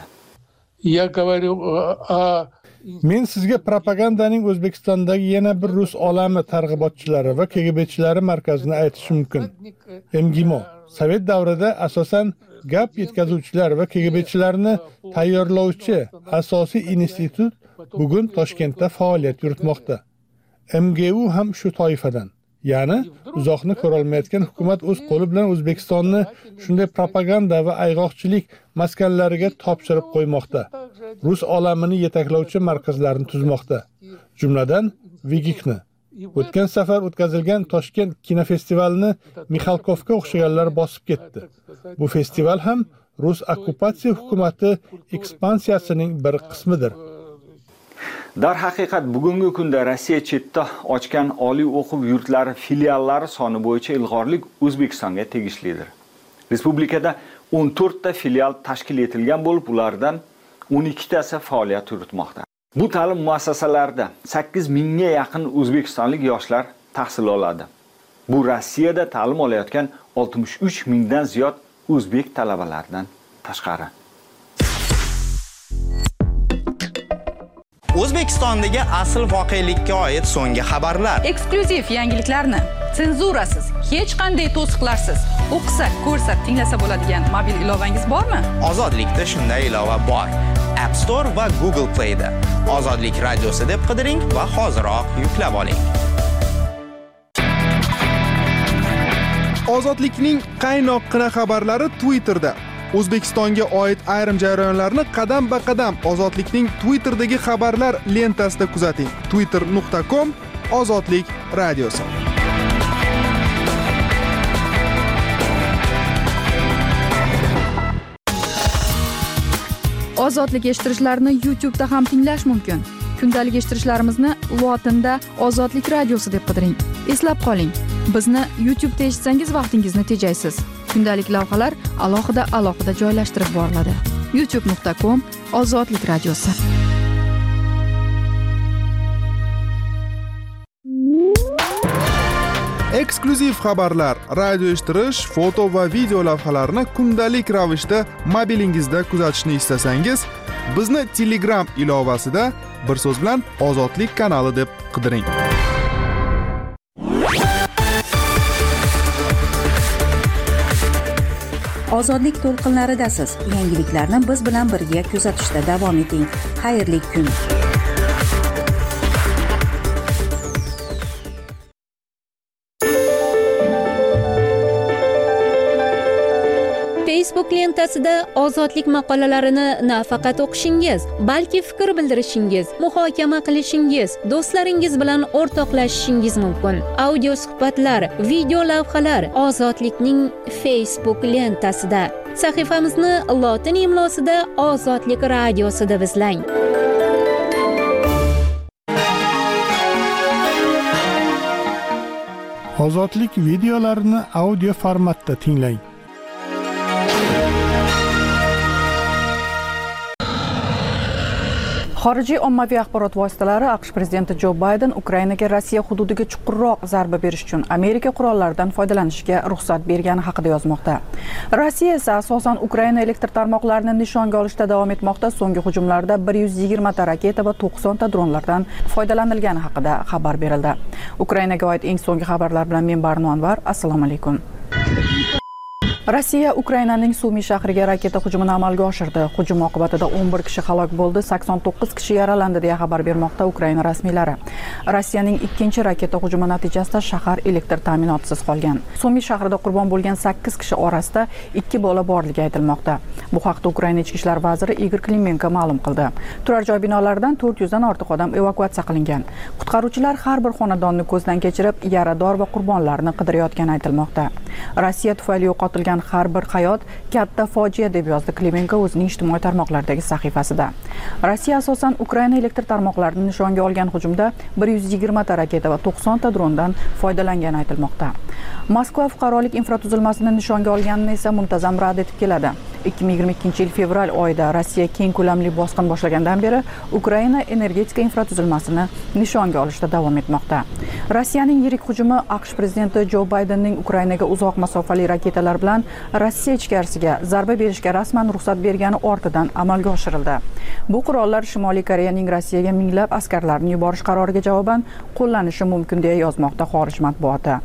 [SPEAKER 7] Я говорю о
[SPEAKER 3] Men sizga propagandaning O'zbekistondagi yana bir rus olami targ'ibotchilari va K G B'chilari markazini aytish mumkin. M G M O Sovet davrida asosan gap yetkazuvchilar va K G B'chilarni tayyorlovchi asosiy institut bugun Toshkentda faoliyat yuritmoqda. M G U ham shu toifadan. Ya'ni uzoqni ko'rolmayotgan hukumat o'z qo'li bilan O'zbekistonni shunday propaganda va ayg'oqchilik maskanlariga topshirib qo'ymoqda. Rus olamini yetaklovchi markazlarni tuzmoqda. Jumladan Vigikni. O'tgan safar o'tkazilgan Toshkent kinofestivalini Mixalkovga o'xshaganlar bosib ketdi. Bu festival ham Rus okkupatsiya hukumati ekspansiyasining bir qismidir.
[SPEAKER 4] Dar haqiqat bugungi kunda Rossiya chetda ochgan oliy o'quv yurtlari filiallari soni bo'yicha ilg'orlik O'zbekistonga tegishlidir. Respublikada o'n to'rtta filial tashkil etilgan bo'lib, ulardan o'n ikkitasi faoliyat yuritmoqda. Bu ta'lim muassasalarida sakkiz mingga yaqin o'zbekistonlik yoshlar tahsil oladi. Bu Rossiyada ta'lim olayotgan oltmish uch mingdan ziyod o'zbek talabalaridan tashqari.
[SPEAKER 13] O'zbekistondagi asl voqelikka oid so'nggi xabarlar,
[SPEAKER 14] eksklyuziv yangiliklarni senzurasiz, hech qanday to'siqlarsiz o'qisa, ko'rsa, tinglasa bo'ladigan mobil ilovangiz bormi?
[SPEAKER 13] Ozodlikda shunday ilova bor. App Store va Google Play da Ozodlik radiosi deb qidiring va hoziroq yuklab oling.
[SPEAKER 15] Ozodlikning qaynoqqina xabarlari Twitterda. O'zbekistonga oid ayrim jarayonlarni qadam-ba-qadam Ozodlikning Twitterdagi xabarlar lentasida kuzating. twitter nuqta com Ozodlik radiosi.
[SPEAKER 2] Ozodlik eshittirishlarni YouTube da ham tinglash mumkin. Kundalik eshittirishlarimizni lotinda Ozodlik radiosi deb qidiring. Eslab qoling, bizni YouTube da eshitsangiz vaqtingizni tejaysiz. Kundalik lavhalar alohida-alohida joylashtirib boriladi. youtube nuqta com ozodlik radiosi.
[SPEAKER 15] Eksklyuziv xabarlar, radio eshittirish, foto va video lavhalarni kundalik ravishda mobilingizda kuzatishni istasangiz, bizni Telegram ilovasida bir so'z bilan Ozodlik kanali deb qidiring.
[SPEAKER 1] Ozodlik to'lqinlaridasiz. Yangiliklarni biz bilan birga kuzatishda davom eting. Xayrli kun.
[SPEAKER 16] Facebook lentasida ozodlik maqolalarini nafaqat o'qishingiz, balki fikr bildirishingiz, muhokama qilishingiz, do'stlaringiz bilan o'rtoqlashishingiz mumkin. Audio suhbatlar, video lavhalar Ozodlikning Facebook lentasida. Sahifamizni lotin imlosida Ozodlik radiosi deb izlang.
[SPEAKER 3] Ozodlik videolarini audio formatda tinglang.
[SPEAKER 17] Xorijiy ommaviy axborot vositalari AQSh prezidenti Jo Bayden Ukrainaga Rossiya hududiga chuqurroq zarba berish uchun Amerika qurollaridan foydalanishga ruxsat bergani haqida yozmoqda. Rossiya esa asosan Ukraina elektr tarmoqlarini nishonga olishda davom etmoqda. So'nggi hujumlarda bir yuz yigirma ta raketa va to'qson ta dronlardan foydalanilgani haqida xabar berildi. Ukrainaga oid eng so'nggi xabarlar bilan men Barno Anvar. Assalomu alaykum. Rossiya Ukrainaning Sumi shahriga raketa hujumini amalga oshirdi. Hujum oqibatida o'n bir kishi halok bo'ldi, sakson to'qqiz kishi yaralandi deya xabar bermoqda Ukraina rasmiylari. Rossiyaning ikkinchi raketa hujumi natijasida shahar elektr ta'minotisiz qolgan. Sumi shahrida qurbon bo'lgan sakkiz kishi orasida ikki bola borligi aytilmoqda. Bu haqda Ukraina ichki ishlar vaziri Igor Klimenko ma'lum qildi. Turar joy binolaridan to'rt yuz dan ortiq odam evakuatsiya qilingan. Qutqaruvchilar har bir xonadonni ko'zdan kechirib, yarador va qurbonlarni qidirayotgani aytilmoqda. Rossiya tufayli yo'qotilgan har bir hayot katta fojia deb yozdi Klimenko o'zining ijtimoiy tarmoqlardagi sahifasida. Rossiya asosan Ukraina elektr tarmoqlarini nishonga olgan hujumda bir yuz yigirma ta raketa va to'qson ta drondan foydalangani aytilmoqda. Moskva fuqarolik infratuzilmasini nishonga olganini esa muntazam rad etib keladi. ikki ming yigirma ikkinchi yil fevral oyida Rossiya keng ko'lamli bosqin boshlagandan beri Ukraina energetika infratuzilmasini nishonga olishda davom etmoqda. Rossiyaning yirik hujumi AQSh prezidenti Jo Baydenning Ukrainaga uzoq masofali raketalar bilan Rossiya ichkarisiga zarba berishga rasman ruxsat bergani ortidan amalga oshirildi. Bu qurollar Shimoliy Koreyaning Rossiyaga minglab askarlarini yuborish qaroriga javoban qo'llanishi mumkin deya yozmoqda xorij matbuoti.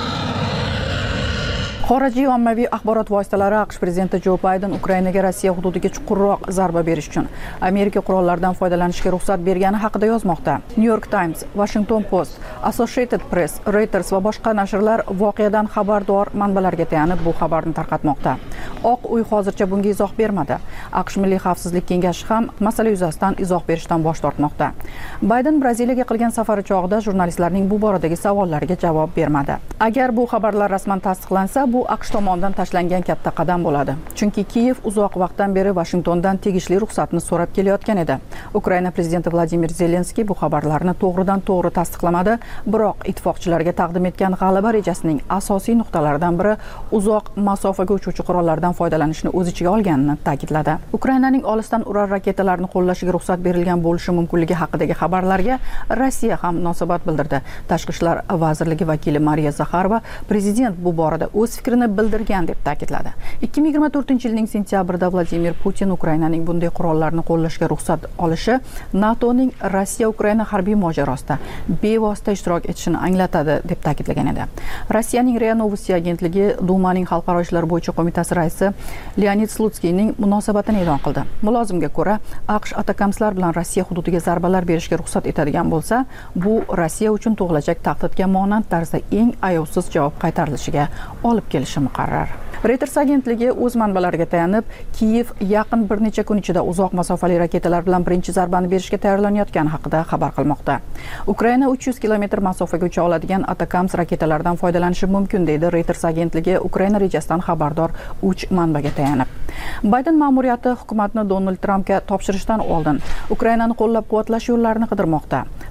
[SPEAKER 17] Xorijiy ommaviy axborot vositalari AQSh prezidenti Jo Bayden Ukrainaga Rossiya hududiga chuqurroq zarba berish uchun Amerika qurollaridan foydalanishga ruxsat bergani haqida yozmoqda. New York Times, Washington Post, Associated Press, Reuters va boshqa nashrlar voqeadan xabardor manbalarga tayanib bu xabarni tarqatmoqda. Oq uy hozircha bunga izoh bermadi. AQSh Milliy xavfsizlik kengashi ham masala yuzasidan izoh berishdan bosh tortmoqda. Bayden Braziliyaga qilgan safari chog'ida jurnalistlarning bu boradagi savollariga javob bermadi. Agar bu xabarlar rasman tasdiqlansa, bu AQSh tomonidan tashlangan katta qadam bo'ladi. Chunki Kiyev uzoq vaqtdan beri Washingtondan tegishli ruxsatni so'rab kelayotgan edi. Ukraina prezidenti Vladimir Zelenskiy bu xabarlarni to'g'ridan to'g'ri tasdiqlamadi, biroq ittifoqchilarga taqdim etgan g'alaba rejasining asosiy nuqtalaridan biri uzoq masofaga uchuvchi qurollardan foydalanishni o'z ichiga olganini ta'kidladi. Ukrainaning olisdan urar raketalarni qo'llashiga ruxsat berilgan bo'lishi mumkinligi haqidagi xabarlarga Rossiya ham munosabat bildirdi. Tashqi ishlar vazirligi vakili Mariya Zakharova prezident bu borada o'z fikrini bildirgan deb ta'kidladi. ikki ming yigirma to'rtinchi yilning sentyabrida Vladimir Putin Ukrainaning bunday qurollarni qo'llashga ruxsat olishi NATOning Rossiya-Ukraina harbiy mojarosida bevosita ishtirok etishini anglatadi deb ta'kidlagan edi. Rossiyaning RIA Novosti agentligi Dumaning xalqaro ishlar bo'yicha qo'mitasi raisi Leonid Slutskiyning munosabatini e'lon qildi. Mulozimga ko'ra, AQSh atakamslar bilan Rossiya hududiga zarbalar berishga ruxsat etadigan bo'lsa, bu Rossiya uchun tug'ilajak tahdidga monand tarzda eng ayovsiz javob qaytarilishiga olib kelishi muqarrar. Reuters agentligi o'z manbalariga tayanib, Kiyev yaqin bir necha kun ichida uzoq masofali raketalar bilan birinchi zarbani berishga tayyorlanayotgani haqida xabar qilmoqda. Ukraina uch yuz kilometr masofaga ucha oladigan Atakams raketalardan foydalanishi mumkin deydi Reuters agentligi Ukraina rejasidan xabardor uch manbaga tayanib. Bayden ma'muriyati hukumatni Donald Trampga topshirishdan oldin Ukrainani qo'llab-quvvatlash yo'llarini qidirmoqda.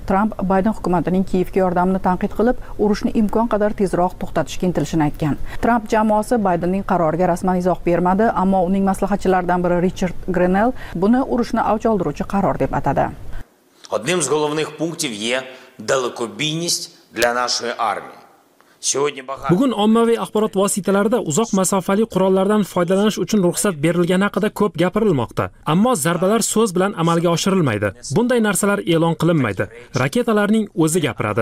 [SPEAKER 17] Tramp Bayden hukumatining Kiyevga yordamini tanqid qilib, urushni imkon qadar tezroq to'xtatishga intilishini aytgan. Tramp jamoasi Baydenning qaroriga rasman izoh bermadi, ammo uning maslahatchilaridan biri Richard Grenell buni urushni avj oldiruvchi qaror deb atadi.
[SPEAKER 18] Одним з головних пунктів є далекобійність для нашої армії.
[SPEAKER 19] Bugun ommaviy axborot vositalarida uzoq masofali qurollardan foydalanish uchun ruxsat berilgani haqida ko'p gapirilmoqda. Ammo zarbalar so'z bilan amalga oshirilmaydi. Bunday narsalar e'lon qilinmaydi. Raketalarning o'zi gapiradi.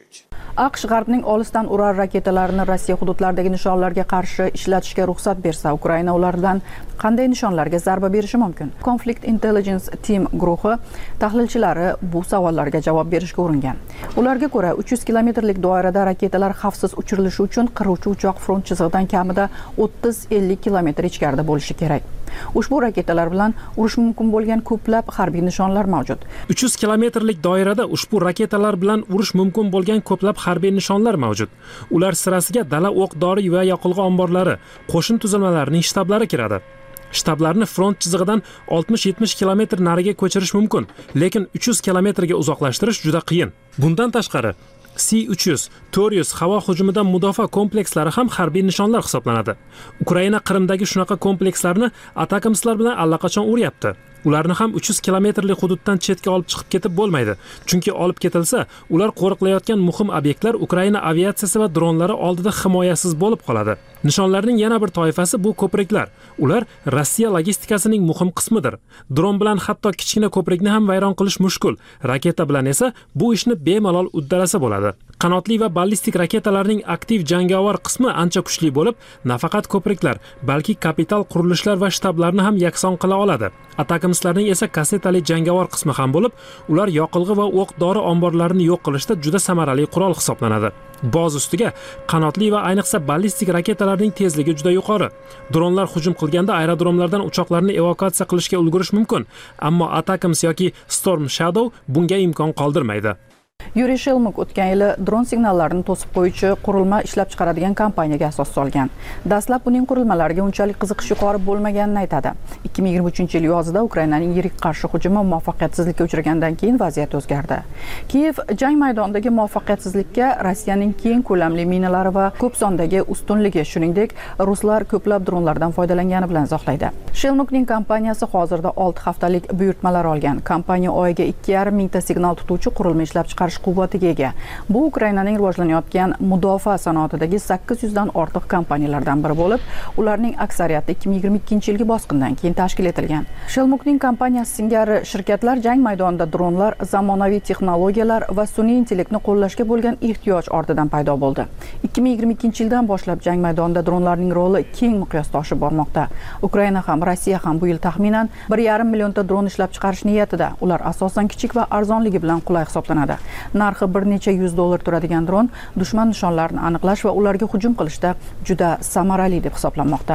[SPEAKER 17] AQSh G'arbning olisdan urar raketalarini Rossiya hududlaridagi nishonlarga qarshi ishlatishga ruxsat bersa, Ukraina ulardan qanday nishonlarga zarba berishi mumkin? Conflict Intelligence Team guruhi tahlilchilari bu savollarga javob berishga uringan. Ularga ko'ra, uch yuz kilometrlik doirada raketalar xavfsiz uchirilishi uchun qiruvchi uchoq front chizig'idan kamida o'ttiz ellik kilometr ichkarida bo'lishi kerak. Ushbu raketalar bilan urush mumkin bo'lgan ko'plab harbiy nishonlar mavjud.
[SPEAKER 19] uch yuz kilometrlik doirada ushbu raketalar bilan urush mumkin bo'lgan ko'plab harbiy nishonlar mavjud. Ular sirasiga dala o'q-dori va yoqilg'i omborlari, qo'shin tuzilmalarining shtablari kiradi. Shtablarni front chizig'idan oltmish yetmish kilometr nariga ko'chirish mumkin, lekin uch yuz kilometrga uzoqlashtirish juda qiyin. Bundan tashqari, S uch yuz, to'rt yuz havo hujumidan mudofaa komplekslari ham harbiy nishonlar hisoblanadi. Ukraina Qrimdagi shunaqa komplekslarni Atakamslar bilan allaqachon uryapti. Ularni ham uch yuz kilometrlik hududdan chetga olib chiqib ketib bo'lmaydi. Chunki olib ketilsa, ular qo'riqlayotgan muhim obyektlar Ukraina aviatsiyasi va dronlari oldida himoyasiz bo'lib qoladi. Nishonlarning yana bir toifasi bu ko'priklar. Ular Rossiya logistikasining muhim qismidir. Dron bilan hatto kichkina ko'prikni ham vayron qilish mushkul. Raketa bilan esa bu ishni bemalol uddalasa bo'ladi. Qanotli va ballistik raketalarning aktiv jangovar qismi ancha kuchli bo'lib, nafaqat ko'priklar, balki kapital qurilishlar va shtablarni ham yakson qila oladi. Atakamslarning esa kassetali jangovar qismi ham bo'lib, ular yoqilg'i va o'q-dori omborlarini yo'q qilishda juda samarali qurol hisoblanadi. Boz ustiga qanotli va ayniqsa ballistik raketalarning tezligi juda yuqori. Dronlar hujum qilganda aerodromlardan uchoqlarni evakuatsiya qilishga ulgurish mumkin, ammo Atakams yoki Storm Shadow bunga imkon qoldirmaydi.
[SPEAKER 17] Yuriy Shelmuk o'tgan yili dron signallarini to'sib qo'yuvchi qurilma ishlab chiqaradigan kompaniyaga asos solgan. Dastlab uning qurilmalariga unchalik qiziqish yuqori bo'lmaganini aytadi. ikki ming yigirma uchinchi yil yozida Ukrainaning yirik qarshi hujumi muvaffaqiyatsizlikka uchragandan keyin vaziyat o'zgardi. Kiyev jang maydonidagi muvaffaqiyatsizlikka Rossiyaning keng ko'lamli minalari va ko'p sondagi ustunligi, shuningdek, ruslar ko'plab dronlardan foydalangani bilan izohlaydi. Shelmukning kompaniyasi hozirda olti haftalik buyurtmalar olgan. Kompaniya oyiga ikki yarim mingta signal tutuvchi qurilma ishlab chiqarish quvvatiga ega. Bu Ukrainaning rivojlanayotgan mudofaa sanoatidagi sakkiz yuzdan ortiq kompaniyalardan biri bo'lib, ularning aksariyati ikki ming yigirma ikkinchi yilgi bosqindan keyin tashkil etilgan. Shelmukning kompaniyasi singari shirkatlar jang maydonida dronlar, zamonaviy texnologiyalar va sun'iy intellektni qo'llashga bo'lgan ehtiyoj ortidan paydo bo'ldi. ikki ming yigirma ikkinchi yildan boshlab jang maydonida dronlarning roli keng miqyosda oshib bormoqda. Ukraina ham, Rossiya ham bu yil taxminan bir yarim millionta dron ishlab chiqarish niyatida. Ular asosan kichik va arzonligi bilan qulay hisoblanadi. Narxi bir necha yuz dollar turadigan dron dushman nishonlarini aniqlash va ularga hujum qilishda juda samarali deb hisoblanmoqda.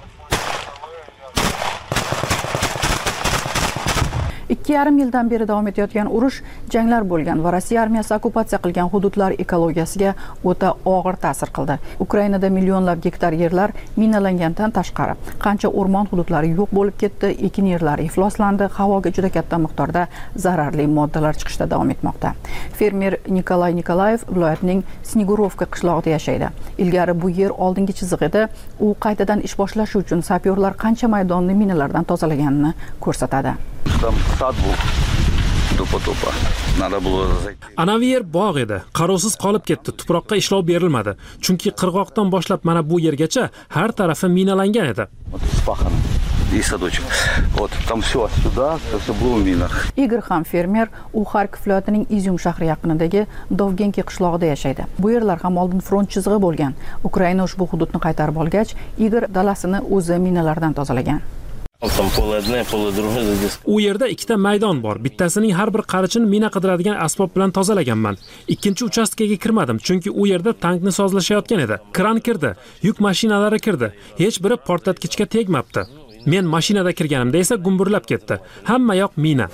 [SPEAKER 17] ikki yarim yildan beri davom etayotgan urush, janglar bo'lgan va Rossiya armiyasi okkupatsiya qilgan hududlar ekologiyasiga o'ta og'ir ta'sir qildi. Ukrainada millionlab gektar yerlar minalangandan tashqari, qancha o'rmon hududlari yo'q bo'lib ketdi, ekin yerlari ifloslandi, havoga juda katta miqdorda zararli moddalar chiqishda davom etmoqda. Fermer Nikolay Nikolayev viloyatning Snegurovka qishlog'ida yashaydi. Ilgari bu yer oldingi chiziq edi. U qaytadan ish boshlashi uchun sapyorlar qancha maydonni minalardan tozalaganini ko'rsatadi.
[SPEAKER 20] Там сад был до потопа. Надо было зайти.
[SPEAKER 19] Anavi yer bog' edi. Qarovsiz qolib ketdi. Tuproqqa ishlov berilmadi. Chunki qirg'oqdan boshlab mana bu yergacha har tarafi minalangan edi.
[SPEAKER 20] Спахано. И садочек. Вот там все сюда, все было в минах.
[SPEAKER 17] Igor ham fermer, u Xarkov viloyatining Izyum shahri yaqinidagi Dovgenki qishlog'ida yashaydi. Bu yerlar ham oldin front chizig'i bo'lgan. Ukraina ushbu hududni qaytarib olgach, Igor dalasini o'zi minalardan tozalagan.
[SPEAKER 19] U yerda ikkita maydon bor. Bittasining har bir qarichini mina qidiradigan asbob bilan tozalaganman. Ikkinchi uchastkaga kirmadim, chunki u yerda tankni sozlashayotgan edi. Kran kirdi, yuk mashinalari kirdi. Hech biri portlatgichga tegmabdi. Men mashinada kirganimda esa gumburlab ketdi. Hamma yoq mina.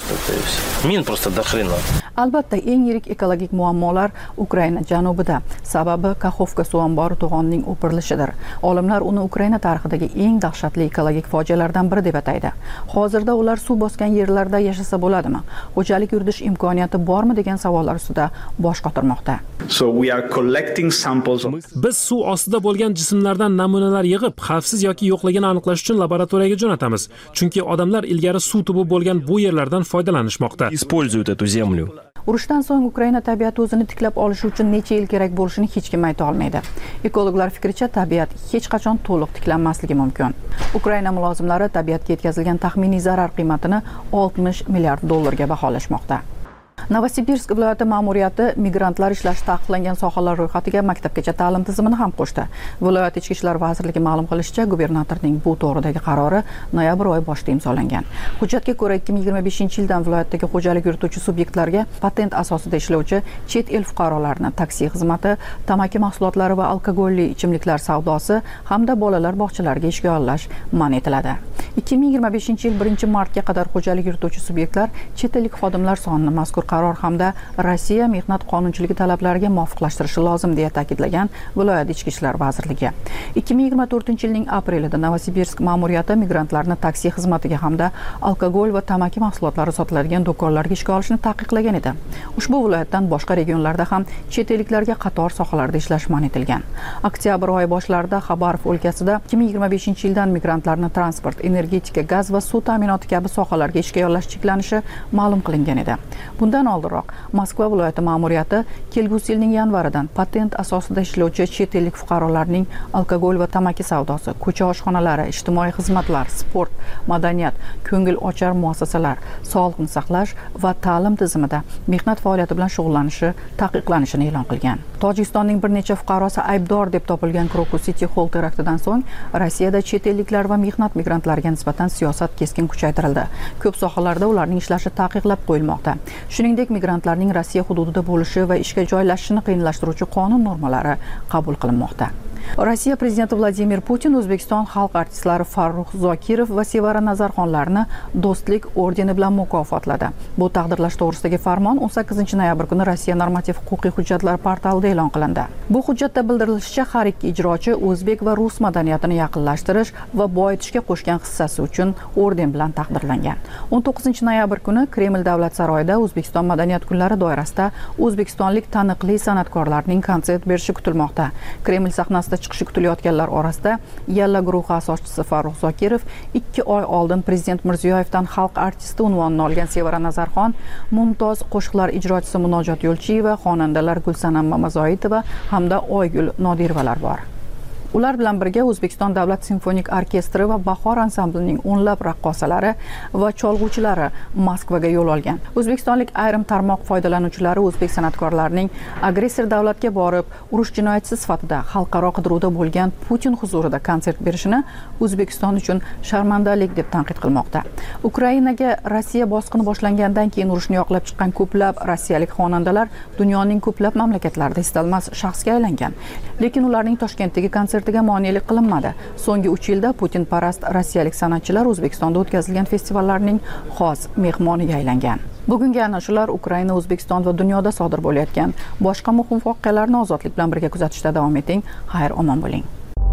[SPEAKER 21] Min просто до хрена.
[SPEAKER 17] Albatta, eng yirik ekologik muammolar Ukraina janubida. Sababi Kaxovka suv ombori to'g'onining o'pirilishidir. Olimlar uni Ukraina tarixidagi eng dahshatli ekologik fojialardan biri deb ataydi. Hozirda ular suv bosgan yerlarda yashasa bo'ladimi? Xo'jalik yuritish imkoniyati bormi degan savollar ustida bosh qotirmoqda.
[SPEAKER 22] So we are collecting samples of...
[SPEAKER 19] Biz suv ostida bo'lgan jismlardan namunalar yig'ib, xavfsiz yoki yo'qligini aniqlash uchun laboratoriyaga jo'natamiz. Chunki odamlar ilgari suv tubi bo'lgan bu yerlardan foydalanishmoqda.
[SPEAKER 21] Используют эту землю.
[SPEAKER 17] Urushdan so'ng Ukraina tabiati o'zini tiklab olishi uchun necha yil kerak bo'lishini hech kim ayta olmaydi. Ekologlar fikricha, tabiat hech qachon to'liq tiklanmasligi mumkin. Ukraina mulozimlari tabiatga yetkazilgan taxminiy zarar qiymatini oltmish milliard dollarga baholashmoqda. Novosibirsk viloyati ma'muriyati migrantlar ishlashi taqiqlangan sohalar ro'yxatiga maktabgacha ta'lim tizimini ham qo'shdi. Viloyat ichki ishlar vazirligi ma'lum qilishicha, gubernatorning bu to'g'ridagi qarori noyabr oyi boshida imzolangan. Hujjatga ko'ra ikki ming yigirma beshinchi yildan viloyatdagi xo'jalik yurituvchi subyektlarga patent asosida ishlovchi chet el fuqarolarini taksi xizmati, tamaki mahsulotlari va alkogolli ichimliklar savdosi hamda bolalar bog'chalariga ishga yollash man etiladi. ikki ming yigirma beshinchi yil birinchi martga qadar xo'jalik yurituvchi subyektlar chet ellik xodimlar sonini mazkur qaror hamda Rossiya mehnat qonunchiligi talablariga muvofiqlashtirishi lozim deya ta'kidlagan viloyat ichki ishlar vazirligi. ikki ming yigirma to'rtinchi yilning aprelida Novosibirsk ma'muriyati migrantlarni taksi xizmatiga hamda alkogol va tamaki mahsulotlari sotiladigan do'konlarga ishga olishni taqiqlagan edi. Ushbu viloyatdan boshqa regionlarda ham chet elliklarga qator sohalarda ishlash man etilgan. Oktyabr oyi boshlarida Xabarov o'lkasida ikki ming yigirma beshinchi yildan migrantlarni transport, energetika, gaz va suv ta'minoti kabi sohalarga ishga yollash cheklanishi ma'lum qilingan edi. Bundan oldinroq Moskva viloyati ma'muriyati kelgusi yilning yanvaridan patent asosida ishlovchi chet ellik fuqarolarning alkogol va tamaki savdosi, ko'cha oshxonalari, ijtimoiy xizmatlar, sport, madaniyat, ko'ngil ochar muassasalar, sog'liqni saqlash va ta'lim tizimida mehnat faoliyati bilan shug'ullanishi taqiqlanishini e'lon qilgan. Tojikistonning bir necha fuqarosi aybdor deb topilgan Crocus City Hall teraktidan so'ng Rossiyada chet elliklar va mehnat migrantlariga nisbatan siyosat keskin kuchaytirildi. Ko'p sohalarda ularning ishlashi taqiqlab qo'yilmoqda. Shuningdek, migrantlarning Rossiya hududida bo'lishi va ishga joylashishini qiyinlashtiruvchi qonun normalari qabul qilinmoqda. Rossiya prezidenti Vladimir Putin O'zbekiston xalq artistlari Farruh Zokirov va Sevara Nazarxonlarni Do'stlik ordeni bilan mukofotladi. Bu taqdirlash to'g'risidagi farmon o'n sakkizinchi noyabr kuni Rossiya normativ-huquqiy hujjatlar portalida e'lon qilindi. Bu hujjatda bildirilishicha, har ikki ijrochi o'zbek va rus madaniyatini yaqinlashtirish va boyitishga qo'shgan hissasi uchun orden bilan taqdirlangan. o'n to'qqizinchi noyabr kuni Kreml davlat saroyida O'zbekiston madaniyat kunlari doirasida o'zbekistonlik taniqli san'atkorlarning konsert berishi kutilmoqda. Kreml sahnasida chiqishi kutilayotganlar orasida Yalla guruhi asoschisi Farruh Zokirov, ikki oy oldin prezident Mirziyoyevdan xalq artisti unvonini olgan Sevara Nazarxon, mumtoz qo'shiqlar ijrochisi Munojot Yo'lchiyeva, xonandalar Gulsanam Mamazoitova hamda Oygul Nodirovalar bor. Ular bilan birga O'zbekiston davlat simfonik orkestri va Bahor ansamblining o'nlab raqqosalari va cholg'uvchilari Moskvaga yo'l olgan. O'zbekistonlik ayrim tarmoq foydalanuvchilari o'zbek san'atkorlarining agressor davlatga borib, urush jinoyatchisi sifatida xalqaro qidiruvda bo'lgan Putin huzurida konsert berishini O'zbekiston uchun sharmandalik deb tanqid qilmoqda. Ukrainaga Rossiya bosqini boshlangandan keyin urushni yoqlab chiqqan ko'plab rossiyalik xonandalar dunyoning ko'plab mamlakatlarida istalmas shaxsga aylangan. Lekin ularning Toshkentdagi konsert konsertiga monelik qilinmadi. So'nggi uch yilda Putin parast rossiyalik san'atchilar O'zbekistonda o'tkazilgan festivallarning xos mehmoniga aylangan. Bugungi ana shular Ukraina, O'zbekiston va dunyoda sodir bo'layotgan boshqa muhim voqealarni ozodlik bilan birga kuzatishda davom eting. Xayr, omon bo'ling.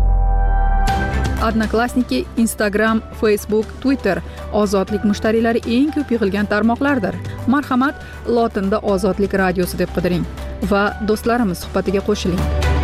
[SPEAKER 2] Odnoklassniki, Instagram, Facebook, Twitter ozodlik mushtariylari eng ko'p yig'ilgan tarmoqlardir. Marhamat, lotinda Ozodlik radiosi deb qidiring va do'stlarimiz suhbatiga qo'shiling.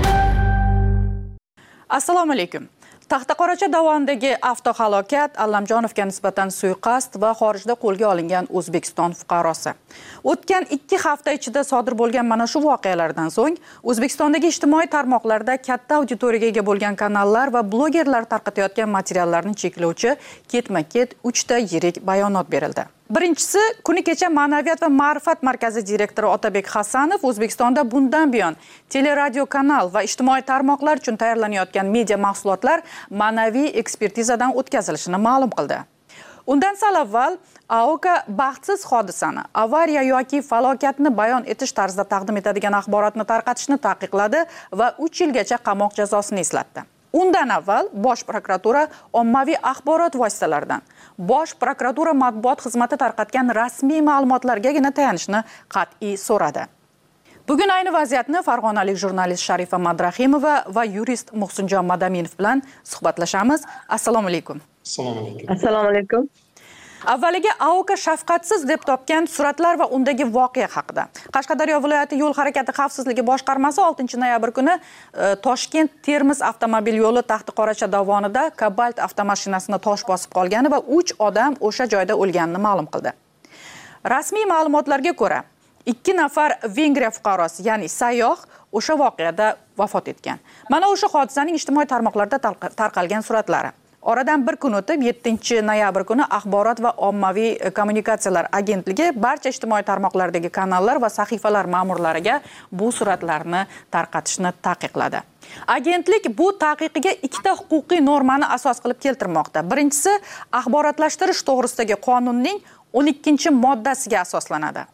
[SPEAKER 17] Assalomu alaykum. Taxtaqoracha dovonidagi avtohalokat, Allamjonovga nisbatan suiqasd va xorijda qo'lga olingan O'zbekiston fuqarosi. O'tgan ikki hafta ichida sodir bo'lgan mana shu voqealardan so'ng O'zbekistondagi ijtimoiy tarmoqlarda katta auditoriyaga ega bo'lgan kanallar va blogerlar tarqatayotgan materiallarni cheklovchi ketma-ket uchta yirik bayonot berildi. Birinchisi, kuni kecha Ma'naviyat va ma'rifat markazi direktori Otabek Hasanov O'zbekistonda bundan buyon teleradio kanal va ijtimoiy tarmoqlar uchun tayyorlanayotgan media mahsulotlar ma'naviy ekspertizadan o'tkazilishini ma'lum qildi. Undan sal avval A O K baxtsiz hodisani, avariya yoki falokatni bayon etish tarzida taqdim etadigan axborotni tarqatishni taqiqladi va uch yilgacha qamoq jazosini eslatdi. Undan avval Bosh prokuratura ommaviy axborot vositalaridan Bosh prokuratura matbuot xizmati tarqatgan rasmiy ma'lumotlargagina tayanishni qat'iy so'radi. Bugun ayni vaziyatni farg'onalik jurnalist Sharifa Madrahimova va yurist Muhsinjon Madaminov bilan suhbatlashamiz. Assalomu alaykum.
[SPEAKER 6] Assalomu alaykum.
[SPEAKER 8] Assalomu alaykum.
[SPEAKER 17] Avvaliga A O K shafqatsiz deb topgan suratlar va undagi voqea haqida. Qashqadaryo viloyati yo'l harakati xavfsizligi boshqarmasi oltinchi noyabr kuni e, Toshkent Termiz avtomobil yo'li Taxtiqoracha dovonida Cobalt avtomashinasini tosh bosib qolgani va uch odam o'sha joyda o'lganini ma'lum qildi. Rasmiy ma'lumotlarga ko'ra, ikki nafar Vengriya fuqarosi, ya'ni sayyoh o'sha voqeada vafot etgan. Mana o'sha hodisaning ijtimoiy tarmoqlarda tarqalgan suratlari. Oradan bir kun o'tib, yettinchi noyabr kuni Axborot va ommaviy kommunikatsiyalar agentligi barcha ijtimoiy tarmoqlardagi kanallar va sahifalar ma'murlariga bu suratlarni tarqatishni taqiqladi. Agentlik bu taqiqiga ikkita huquqiy normani asos qilib keltirmoqda. Birinchisi, axborotlashtirish to'g'risidagi qonunning o'n ikkinchi moddasiga asoslanadi.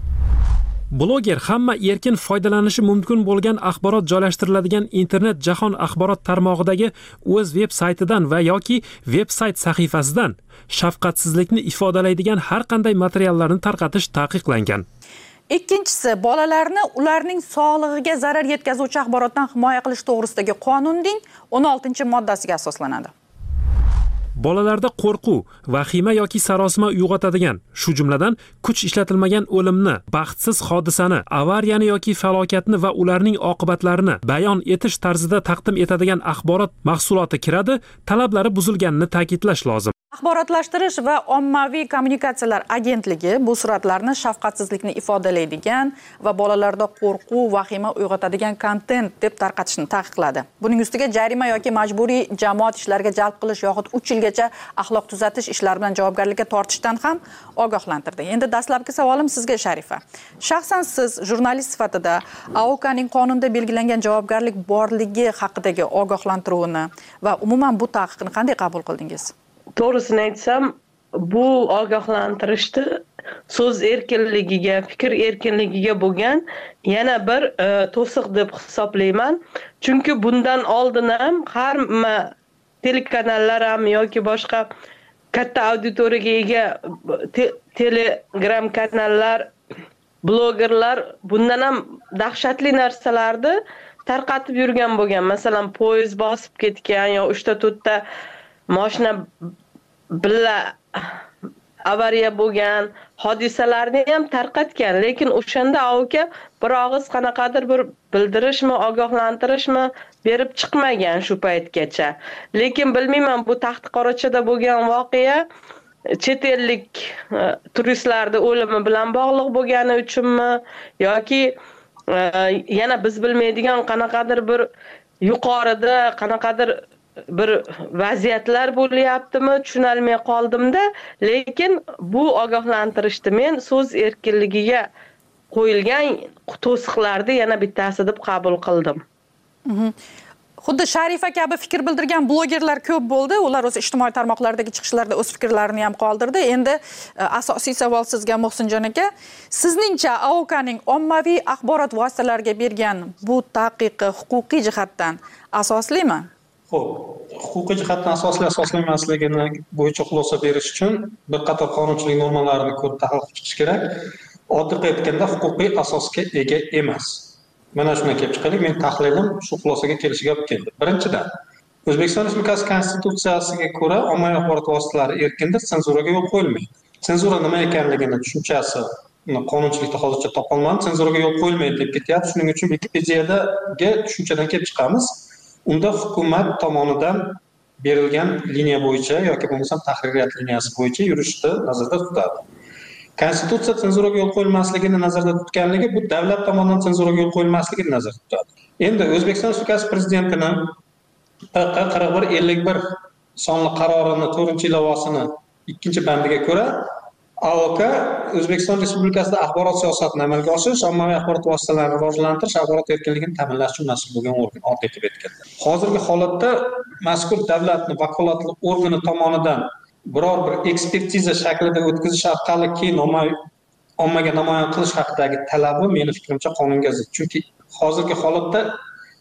[SPEAKER 19] Bloger hamma erkin foydalanishi mumkin bo'lgan axborot joylashtiriladigan internet jahon axborot tarmog'idagi o'z veb-saytidan va yoki veb-sayt sahifasidan shafqatsizlikni ifodalaydigan har qanday materiallarni tarqatish taqiqlangan.
[SPEAKER 17] Ikkinchisi, bolalarni ularning sog'lig'iga zarar yetkazuvchi axborotdan himoya qilish to'g'risidagi qonunning o'n oltinchi moddasiga asoslanadi.
[SPEAKER 19] Bolalarda qo'rquv, vahima yoki sarosima uyg'otadigan, shu jumladan kuch ishlatilmagan o'limni, baxtsiz hodisani, avariyani yoki falokatni va ularning oqibatlarini bayon etish tarzida taqdim etadigan axborot mahsuloti kiradi, talablari buzilganini ta'kidlash lozim.
[SPEAKER 17] Axborotlashtirish va ommaviy kommunikatsiyalar agentligi bu suratlarni shafqatsizlikni ifodalaydigan va bolalarda qo'rquv, vahima uyg'otadigan kontent deb tarqatishni taqiqladi. Buning ustiga jarima yoki majburiy jamoat ishlariga jalb qilish yoxud uch yilgacha axloq tuzatish ishlari bilan javobgarlikka tortishdan ham ogohlantirdi. Endi dastlabki savolim sizga, Sharifa. Shaxsan siz jurnalist sifatida A O K'ning qonunda belgilangan javobgarlik borligi haqidagi ogohlantiruvini va umuman bu taqiqni qanday qabul qildingiz?
[SPEAKER 8] To'g'risini aytsam, bu ogohlantirishni so'z erkinligiga, fikr erkinligiga bo'lgan yana bir e, to'siq deb hisoblayman. Chunki bundan oldin ham hamma telekanallar ham yoki boshqa katta auditoriyaga ega te Telegram kanallar, blogerlar bundan ham dahshatli narsalarni tarqatib yurgan bo'lgan. Masalan, poyezd bosib ketgan yo uchta to'rtta mashina billa avariya bo'lgan hodisalarni ham tarqatgan, lekin o'shanda A O K bir og'iz qanaqadir bir bildirishmi, ogohlantirishmi berib chiqmagan shu paytgacha. Lekin bilmayman, bu Taxtiqorachada bo'lgan voqea chet ellik turistlarning o'limi bilan bog'liq bo'lgani uchunmi yoki yana biz bilmaydigan qanaqadir bir yuqorida qanaqadir bir vaziyatlar bo'lyaptimi, tushunolmay qoldimda, lekin bu ogohlantirishni men so'z erkinligiga qo'yilgan to'siqlarni yana bittasi deb qabul qildim.
[SPEAKER 17] Xuddi Sharifa kabi fikr bildirgan blogerlar ko'p bo'ldi. Ular o'z ijtimoiy tarmoqlardagi chiqishlarda o'z fikrlarini ham qoldirdi. Endi asosiy savol sizga, Muhsinjon aka. Sizningcha A O K'ning ommaviy axborot vositalariga bergan bu taqiqi huquqiy jihatdan asoslimi?
[SPEAKER 6] Xo'p, huquqiy jihatdan asosli asoslanmasligini bo'yicha xulosa berish uchun bir qator qonunchilik normalarini ko'rib tahlil qilish kerak. Oddiy aytganda huquqiy asosga ega emas. Mana shundan kelib chiqadi, men tahlilim shu xulosaga kelishiga olib keldi. Birinchidan, O'zbekiston Respublikasi Konstitutsiyasiga ko'ra ommaviy axborot vositalari erkindir, senzuraga yo'l qo'yilmaydi. Senzura nima ekanligini tushunchasi qonunchilikda hozircha topolmadim. Senzuraga yo'l qo'yilmaydi deb ketyapti. Shuning uchun Wikipediyadagi tushunchadan kelib chiqamiz. Unda hukumat tomonidan berilgan liniya bo'yicha yoki bo'lmasam tahririyat liniyasi bo'yicha yurishni nazarda tutadi. Konstitutsiya senzuraga yo'l qo'yilmasligini nazarda tutganligi bu davlat tomonidan senzuraga yo'l qo'yilmasligini nazarda tutadi. Endi O'zbekiston Respublikasi prezidentining qirq bir ellik bir sonli qarorini to'rtinchi ilovasini ikkinchi bandiga ko'ra A O K O'zbekiston Respublikasida axborot siyosatini amalga oshirish, ommaviy axborot vositalarini rivojlantirish, axborot erkinligini ta'minlash uchun mas'ul bo'lgan organ oddiy qilib aytganda. Hozirgi holatda mazkur davlatning vakolatli organi tomonidan biror bir ekspertiza shaklida o'tkazish orqali keyin ommaga namoyon qilish haqidagi talabi meni fikrimcha qonunga zid. Chunki hozirgi holatda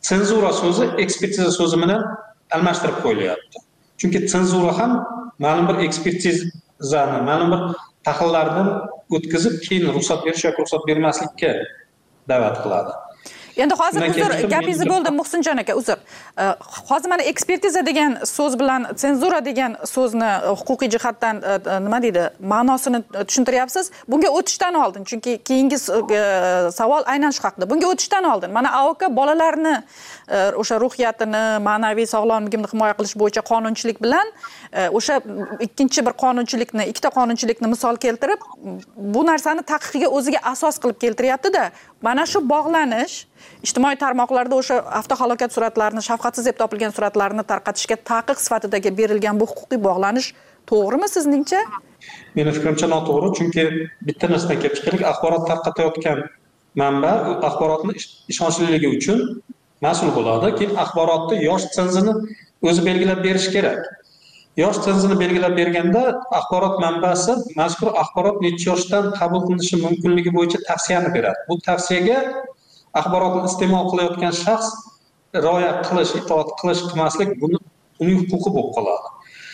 [SPEAKER 6] senzura so'zi ekspertiza so'zi bilan almashtirib qo'yilyapti. Chunki senzura ham ma'lum bir ekspertizani, ma'lum bir tahlillardan o'tkazib, keyin ruxsat berish yoki ruxsat bermaslikka da'vat qiladi.
[SPEAKER 17] Endi hozir uzr, gapingizni bo'ldim Muhsinjon aka, uzr. Hozir mana ekspertiza degan so'z bilan senzura degan so'zni huquqiy jihatdan nima deydi, ma'nosini tushuntiryapsiz. Bunga o'tishdan oldin, chunki keyingi savol aynan shu haqida. Bunga o'tishdan oldin mana A O K bolalarni o'sha ruhiyatini, ma'naviy sog'lomligini himoya qilish bo'yicha qonunchilik bilan o'sha ikkinchi bir qonunchilikni, ikkita qonunchilikni misol keltirib, bu narsani taqiqiga o'ziga asos qilib keltiryapti-da. Mana shu bog'lanish ijtimoiy tarmoqlarda o'sha avtohalokat suratlarini, shafqatsiz deb topilgan suratlarni tarqatishga taqiq sifatidagi berilgan bu huquqiy bog'lanish to'g'rimi sizningcha?
[SPEAKER 6] Meni fikrimcha noto'g'ri, chunki bitta narsadan kelib chiqaylik, axborot tarqatayotgan manba axborotni ishonchliligi uchun mas'ul bo'ladi. Keyin axborotni yosh senzini o'zi belgilab berish kerak. Yosh senzini belgilab berganda axborot manbasi mazkur axborot necha yoshdan qabul qilinishi mumkinligi bo'yicha tavsiyani beradi. Bu tavsiyaga axborotni iste'mol qilayotgan shaxs rioya qilish, itoat qilish, qilmaslik buni uning huquqi bo'lib qoladi.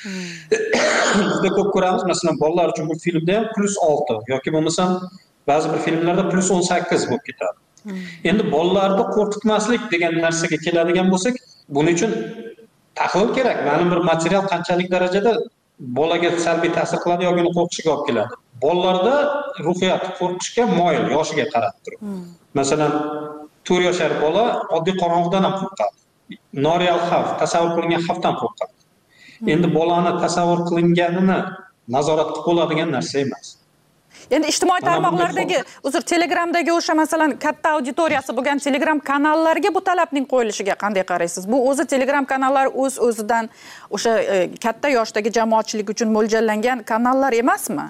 [SPEAKER 6] Juda ko'p ko'ramiz, masalan, bolalar uchun bu filmda ham plus olti yoki bo'lmasam ba'zi bir filmlarda plus o'n sakkiz bo'lib ketadi. Endi bolalarni qo'rqitmaslik degan narsaga keladigan bo'lsak, buning uchun tahlil kerak. Ma'lum bir material qanchalik darajada bolaga salbiy ta'sir qiladi yoki uni qo'rqishiga olib keladi. Bolalarda ruhiyat qo'rqishga moyil, yoshiga qarab turib. Masalan, to'rt yoshar bola oddiy qorong'udan ham qo'rqadi. Noreal xavf, tasavvur qilingan xavfdan qo'rqadi. Endi bolani tasavvur qilinganini nazorat qilib bo'ladigan narsa emas.
[SPEAKER 17] Endi ijtimoiy tarmoqlardagi, uzr, Telegramdagi o'sha masalan katta auditoriyasi bo'lgan Telegram kanallarga bu talabning qo'yilishiga qanday qaraysiz? Bu o'zi Telegram kanallari o'z-o'zidan o'sha katta yoshdagi jamoatchilik uchun mo'ljallangan kanallar emasmi?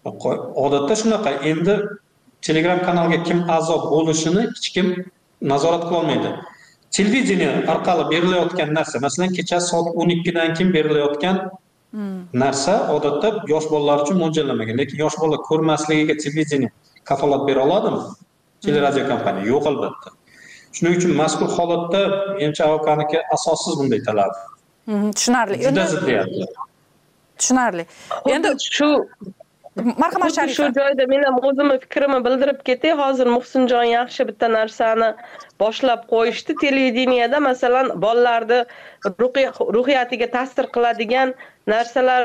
[SPEAKER 6] Odatda shunaqa. Endi Telegram kanalga kim a'zo bo'lishini hech kim nazorat qila olmaydi. Televideniya orqali berilayotgan narsa, masalan, kecha soat o'n ikkidan keyin berilayotgan narsa odatda yosh bolalar uchun mo'ljallanmagan, lekin yosh bola ko'rmasligiga televideniya kafolat bera oladimi? Teleradio kompaniya yo'q albatta. Shuning uchun mazkur holatda menimcha A O K'niki asossiz bunday talab.
[SPEAKER 17] Tushunarli.
[SPEAKER 6] Juda ziddiyat.
[SPEAKER 17] Tushunarli. Endi
[SPEAKER 8] shu
[SPEAKER 17] marhamat Sharifa.
[SPEAKER 8] Shu joyda men ham o'zimni fikrimni bildirib ketay. Hozir Muhsinjon yaxshi bitta narsani boshlab qo'yishdi. Televideniyada masalan bolalarni ruhiyatiga ta'sir qiladigan narsalar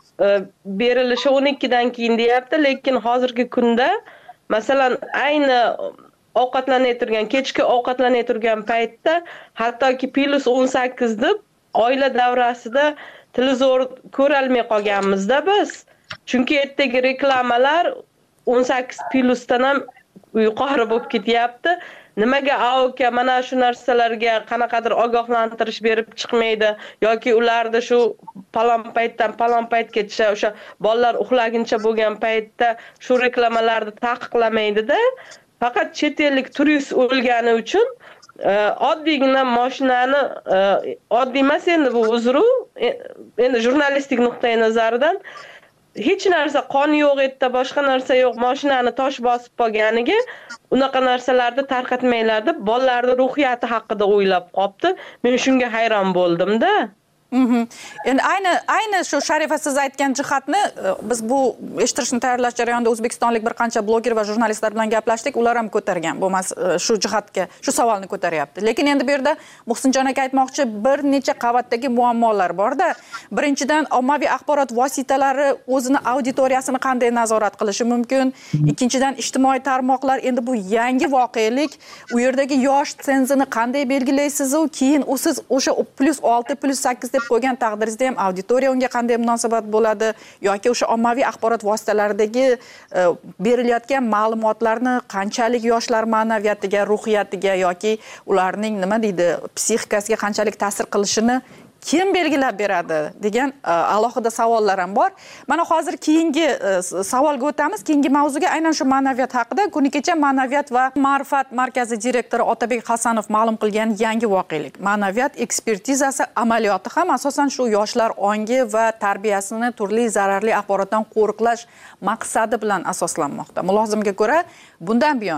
[SPEAKER 8] berilishi o'n ikkidan keyin deyapti, lekin hozirgi kunda masalan ayni ovqatlanay turgan, kechki ovqatlanay turgan paytda hattoki plus o'n sakkiz deb oila davrasida televizor ko'ra olmay qolganmizda biz. Chunki ertaga reklamalar o'n sakkiz plusdan ham yuqori bo'lib ketyapti. Nimaga A O K mana shu narsalarga qanaqadir ogohlantirish berib chiqmaydi yoki ularni shu palon paytdan palon paytgacha o'sha bolalar uxlaguncha bo'lgan paytda shu reklamalarni taqiqlamaydi-da. Faqat chet ellik turist o'lgani uchun oddiygina mashinani oddiy emas endi bu uzru, endi jurnalistik nuqtai nazaridan hech narsa qon yo'q, yerda boshqa narsa yo'q, mashinani tosh bosib qolganiga unaqa narsalarni tarqatmanglar deb bolalarning ruhiyati haqida o'ylab qopti. Men shunga hayron bo'ldim-da.
[SPEAKER 17] Endi ayni ayni shu Sharifa siz aytgan jihatni biz bu eshittirishni tayyorlash jarayonida o'zbekistonlik bir qancha bloger va jurnalistlar bilan gaplashdik, ular ham ko'targan. Bo'lmas shu jihatga, shu savolni ko'taryapti. Lekin endi bu yerda Muhsinjon aka aytmoqchi bir necha qavatdagi muammolar bor-da. Birinchidan ommaviy axborot vositalari o'zini auditoriyasini qanday nazorat qilishi mumkin? Ikkinchidan ijtimoiy tarmoqlar, endi bu yangi voqelik, u yerdagi yosh senzini qanday belgilaysiz u keyin u siz o'sha plus olti plus sakkiz qo'ygan taqdiringizda ham auditoriya unga qanday munosabat bo'ladi yoki o'sha ommaviy axborot vositalaridagi berilayotgan ma'lumotlarni qanchalik yoshlar ma'naviyatiga, ruhiyatiga yoki ularning nima deydi, psixikasiga qanchalik ta'sir qilishini kim belgilab beradi degan alohida savollar ham bor. Mana hozir keyingi savolga o'tamiz. Keyingi mavzuga aynan shu ma'naviyat haqida kuni kecha Ma'naviyat va ma'rifat markazi direktori Otabek Hasanov ma'lum qilgan yangi voqelik. Ma'naviyat ekspertizasi amaliyoti ham asosan shu yoshlar ongi va tarbiyasini turli zararli axborotdan qo'riqlash maqsadi bilan asoslanmoqda. Mulozimga ko'ra, bundan buyon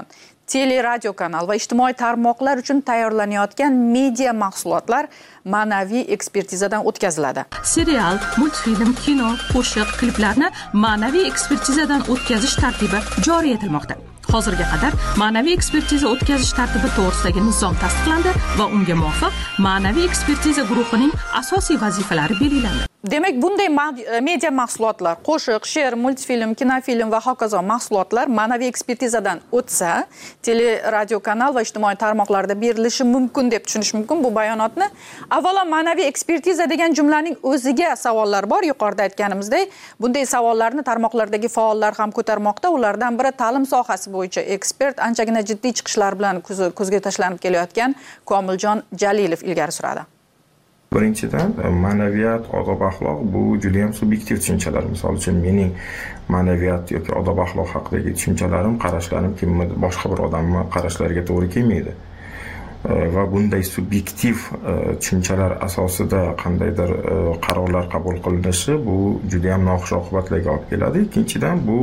[SPEAKER 17] teleradio kanal va ijtimoiy tarmoqlar uchun tayyorlanayotgan media mahsulotlar ma'naviy ekspertizadan o'tkaziladi.
[SPEAKER 9] Serial, multfilm, kino, qo'shiq, kliplarni ma'naviy ekspertizadan o'tkazish tartibi joriy etilmoqda. Hozirga qadar ma'naviy ekspertiza o'tkazish tartibi to'g'risidagi nizom tasdiqlandi va unga muvofiq ma'naviy ekspertiza guruhining asosiy vazifalari belgilandi.
[SPEAKER 17] Demak, bunday media mahsulotlar, qo'shiq, she'r, multfilm, kinofilm va hokazo mahsulotlar ma'naviy ekspertizadan o'tsa, teleradio kanal va ijtimoiy tarmoqlarda berilishi mumkin deb tushunish mumkin bu bayonotni. Avvalo, ma'naviy ekspertiza degan jumlaning o'ziga savollar bor. Yuqorida aytganimizdek, bunday savollarni tarmoqlardagi faollar ham ko'tarmoqda. Ulardan biri ta'lim sohasi bo'yicha ekspert, anchagina jiddiy chiqishlar bilan ko'zga tashlanib kelayotgan Komiljon Jalilov ilgari suradi.
[SPEAKER 10] Birinchidan, ma'naviyat, odob axloq bu juda ham subyektiv tushunchalar. Misol uchun mening ma'naviyat yoki odob axloq haqidagi tushunchalarim, qarashlarim kimnidir boshqa bir odamning qarashlariga to'g'ri kelmaydi. Va bunday subyektiv tushunchalar asosida qandaydir qarorlar qabul qilinishi bu juda ham noxush oqibatlarga olib keladi. Ikkinchidan, bu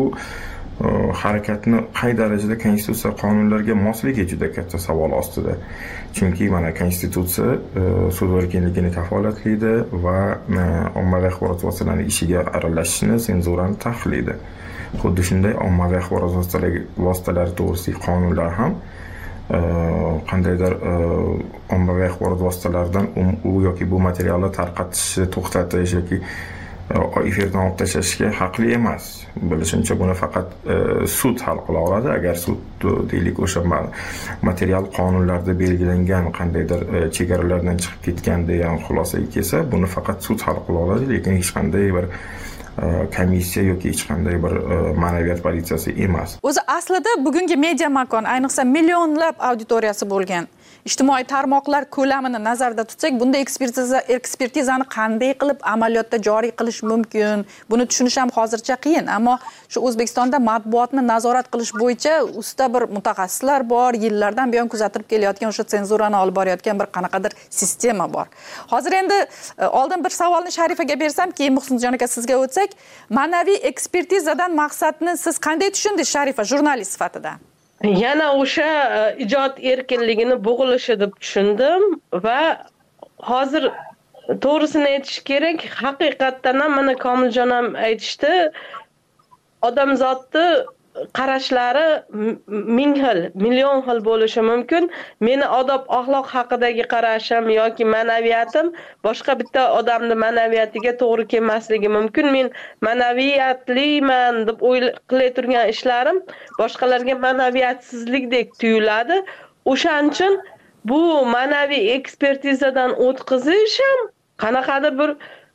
[SPEAKER 10] harakatni qay darajada konstitutsiya qonunlariga mosligi juda katta savol ostida. Chunki mana konstitutsiya so'z erkinligini kafolatlaydi va ommaviy axborot vositalarining ishiga aralashishni, senzurani taqiqlaydi. Xuddi shunday ommaviy axborot vositalari to'g'risidagi qonunlar ham qandaydir ommaviy axborot vositalaridan u yoki bu materialni tarqatishni to'xtatish yoki efirdan olib tashlashga haqli emas. Bilishimcha buni faqat sud hal qila oladi. Agar sud deylik o'sha material qonunlarda belgilangan qandaydir chegaralardan chiqib ketgan degan xulosaga kelsa, buni faqat sud hal qila oladi, lekin hech qanday bir komissiya yoki hech qanday bir ma'naviyat politsiyasi emas.
[SPEAKER 17] O'zi aslida bugungi media makon, ayniqsa millionlab auditoriyasi bo'lgan ijtimoiy tarmoqlar ko'lamini nazarda tutsak, bunday ekspertiza ekspertizani qanday qilib amaliyotda joriy qilish mumkin? Buni tushunish ham hozircha qiyin, ammo shu O'zbekistonda matbuotni nazorat qilish bo'yicha usta bir mutaxassislar bor, yillardan buyon kuzatib kelayotgan o'sha senzurani olib borayotgan bir qanaqadir sistema bor. Hozir endi oldin bir savolni Sharifaga bersam, keyin Muhsinjon aka sizga o'tsak, ma'naviy ekspertizadan maqsadni siz qanday tushundingiz Sharifa jurnalist sifatida?
[SPEAKER 8] Yana o'sha ijod erkinligini bo'g'ilishi deb tushundim va hozir to'g'risini aytish kerak, haqiqatdan ham mana Komiljon ham aytishdi, odamzodni qarashlari ming xil, million xil bo'lishi mumkin. Meni odob axloq haqidagi qarashim yoki ma'naviyatim boshqa bitta odamning ma'naviyatiga to'g'ri kelmasligi mumkin. Men ma'naviyatliman deb o'ylay turgan ishlarim boshqalarga ma'naviyatsizlikdek tuyuladi. O'shaning uchun bu ma'naviy ekspertizadan o'tkazish ham qanaqadir bir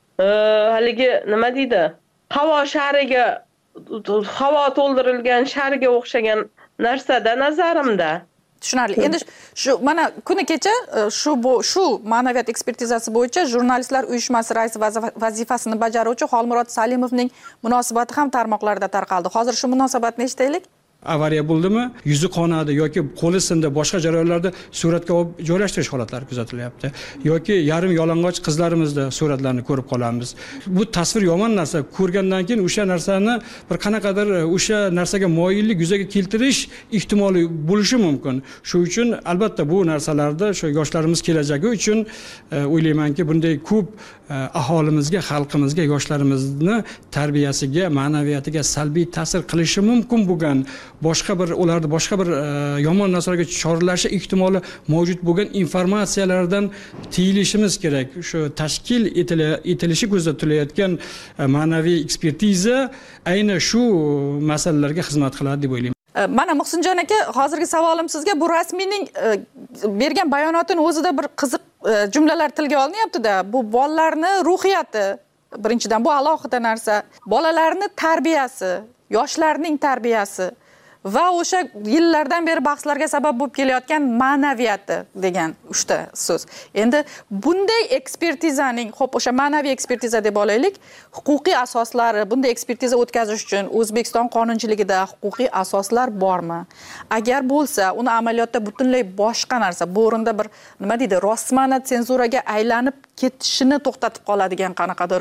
[SPEAKER 8] haligi nima deydi? Havo shariga havo to'ldirilgan sharga o'xshagan narsada nazarimda.
[SPEAKER 17] Tushunarli. Endi shu mana kuni kecha shu shu ma'naviyat ekspertizasi bo'yicha jurnalistlar uyushmasi raisi vazifasini bajaruvchi Xolmurod Salimovning munosabati ham tarmoqlarda tarqaldi. Hozir shu munosabatni eshitaylik.
[SPEAKER 23] Avariya bo'ldimi, yuzi qonadi yoki qo'li sindi, boshqa jarayonlarda suratga olib joylashtirish holatlari kuzatilyapti. Yoki yarim yalang'och qizlarimizda suratlarni ko'rib qolamiz. Bu tasvir yomon narsa. Ko'rgandan keyin o'sha narsani bir qanaqadir o'sha narsaga moyillik yuzaga keltirish ehtimoli bo'lishi mumkin. Shuning uchun albatta bu narsalarda shu yoshlarimiz kelajagi uchun o'ylaymanki, bunday ko'p aholimizga, xalqimizga, yoshlarimizni tarbiyasiga, ma'naviyatiga salbiy ta'sir qilishi mumkin bo'lgan boshqa bir ularni boshqa bir yomon narsalarga chorlashi ehtimoli mavjud bo'lgan informatsiyalardan tiyilishimiz kerak. Shu tashkil etilishi ko'zda tutilayotgan ma'naviy ekspertiza ayni shu masalalarga xizmat qiladi deb o'ylayman.
[SPEAKER 17] Mana Muhsinjon aka, hozirgi savolim sizga, bu rasmiyning bergan bayonotining o'zida bir qiziq jumlalar tilga olinyapti-da. Bu bolalarni ruhiyati, birinchidan bu alohida narsa, bolalarning tarbiyasi, yoshlarning tarbiyasi va o'sha yillardan beri bahslarga sabab bo'lib kelayotgan ma'naviyati degan uchta so'z. Endi bunday ekspertizaning, xo'p, o'sha ma'naviy ekspertiza deb olaylik, huquqiy asoslari, bunday ekspertiza o'tkazish uchun O'zbekiston qonunchiligida huquqiy asoslar bormi? Agar bo'lsa, uni amaliyotda butunlay boshqa narsa, bu o'rinda bir nima deydi, rostmana senzuraga aylanib ketishini to'xtatib qoladigan qanaqadir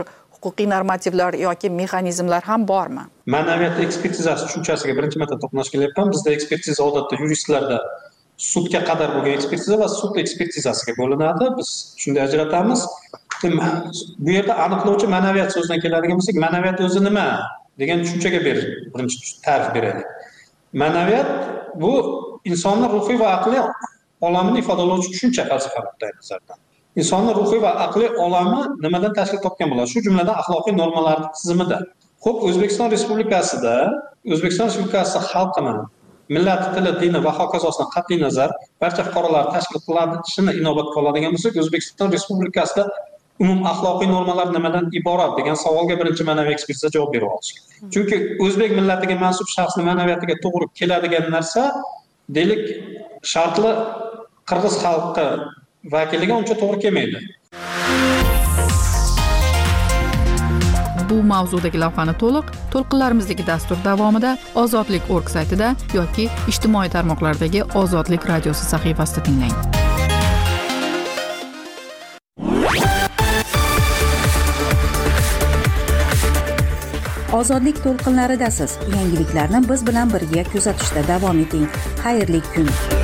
[SPEAKER 17] huquqiy normativlar yoki mexanizmlar ham bormi?
[SPEAKER 6] Ma'naviyat ekspertizasi tushunchasiga birinchi marta to'qnash kelyapman. Bizda ekspertiza odatda yuristlarda sudga qadar bo'lgan ekspertiza va sud ekspertizasiga bo'linadi. Biz shunday ajratamiz. Bu yerda aniqlovchi ma'naviyat so'zidan keladigan bo'lsak, ma'naviyat o'zi nima degan tushunchaga berish birinchi ta'rif beraylik. Ma'naviyat bu insonning ruhiy va aqliy olamini ifodalovchi tushuncha falsafa nuqtai nazaridan. Insonning ruhiy va aqliy olami nimadan tashkil topgan bo'ladi? Shu jumladan axloqiy normalar tizimida. Xo'p, O'zbekiston Respublikasida O'zbekiston Respublikasi xalqining millati, tili, dini va hokazosidan qat'iy nazar barcha fuqarolar tashkil qilinishini inobatga oladigan bo'lsak, O'zbekiston Respublikasida umum axloqiy normalar nimadan iborat degan savolga birinchi ma'naviy ekspertiza javob bera olishi. Chunki o'zbek millatiga mansub shaxsning ma'naviyatiga to'g'ri keladigan narsa, deylik, shartli qirg'iz xalqi vakiliga uncha to'g'ri kelmaydi.
[SPEAKER 2] Bu mavzudagi lavhani to'liq to'lqinlarimizdagi dastur davomida Ozodlik org saytida yoki ijtimoiy tarmoqlardagi Ozodlik radiosi sahifasida tinglang.
[SPEAKER 1] Ozodlik to'lqinlaridasiz. Yangiliklarni biz bilan birga kuzatishda davom eting. Xayrli kun.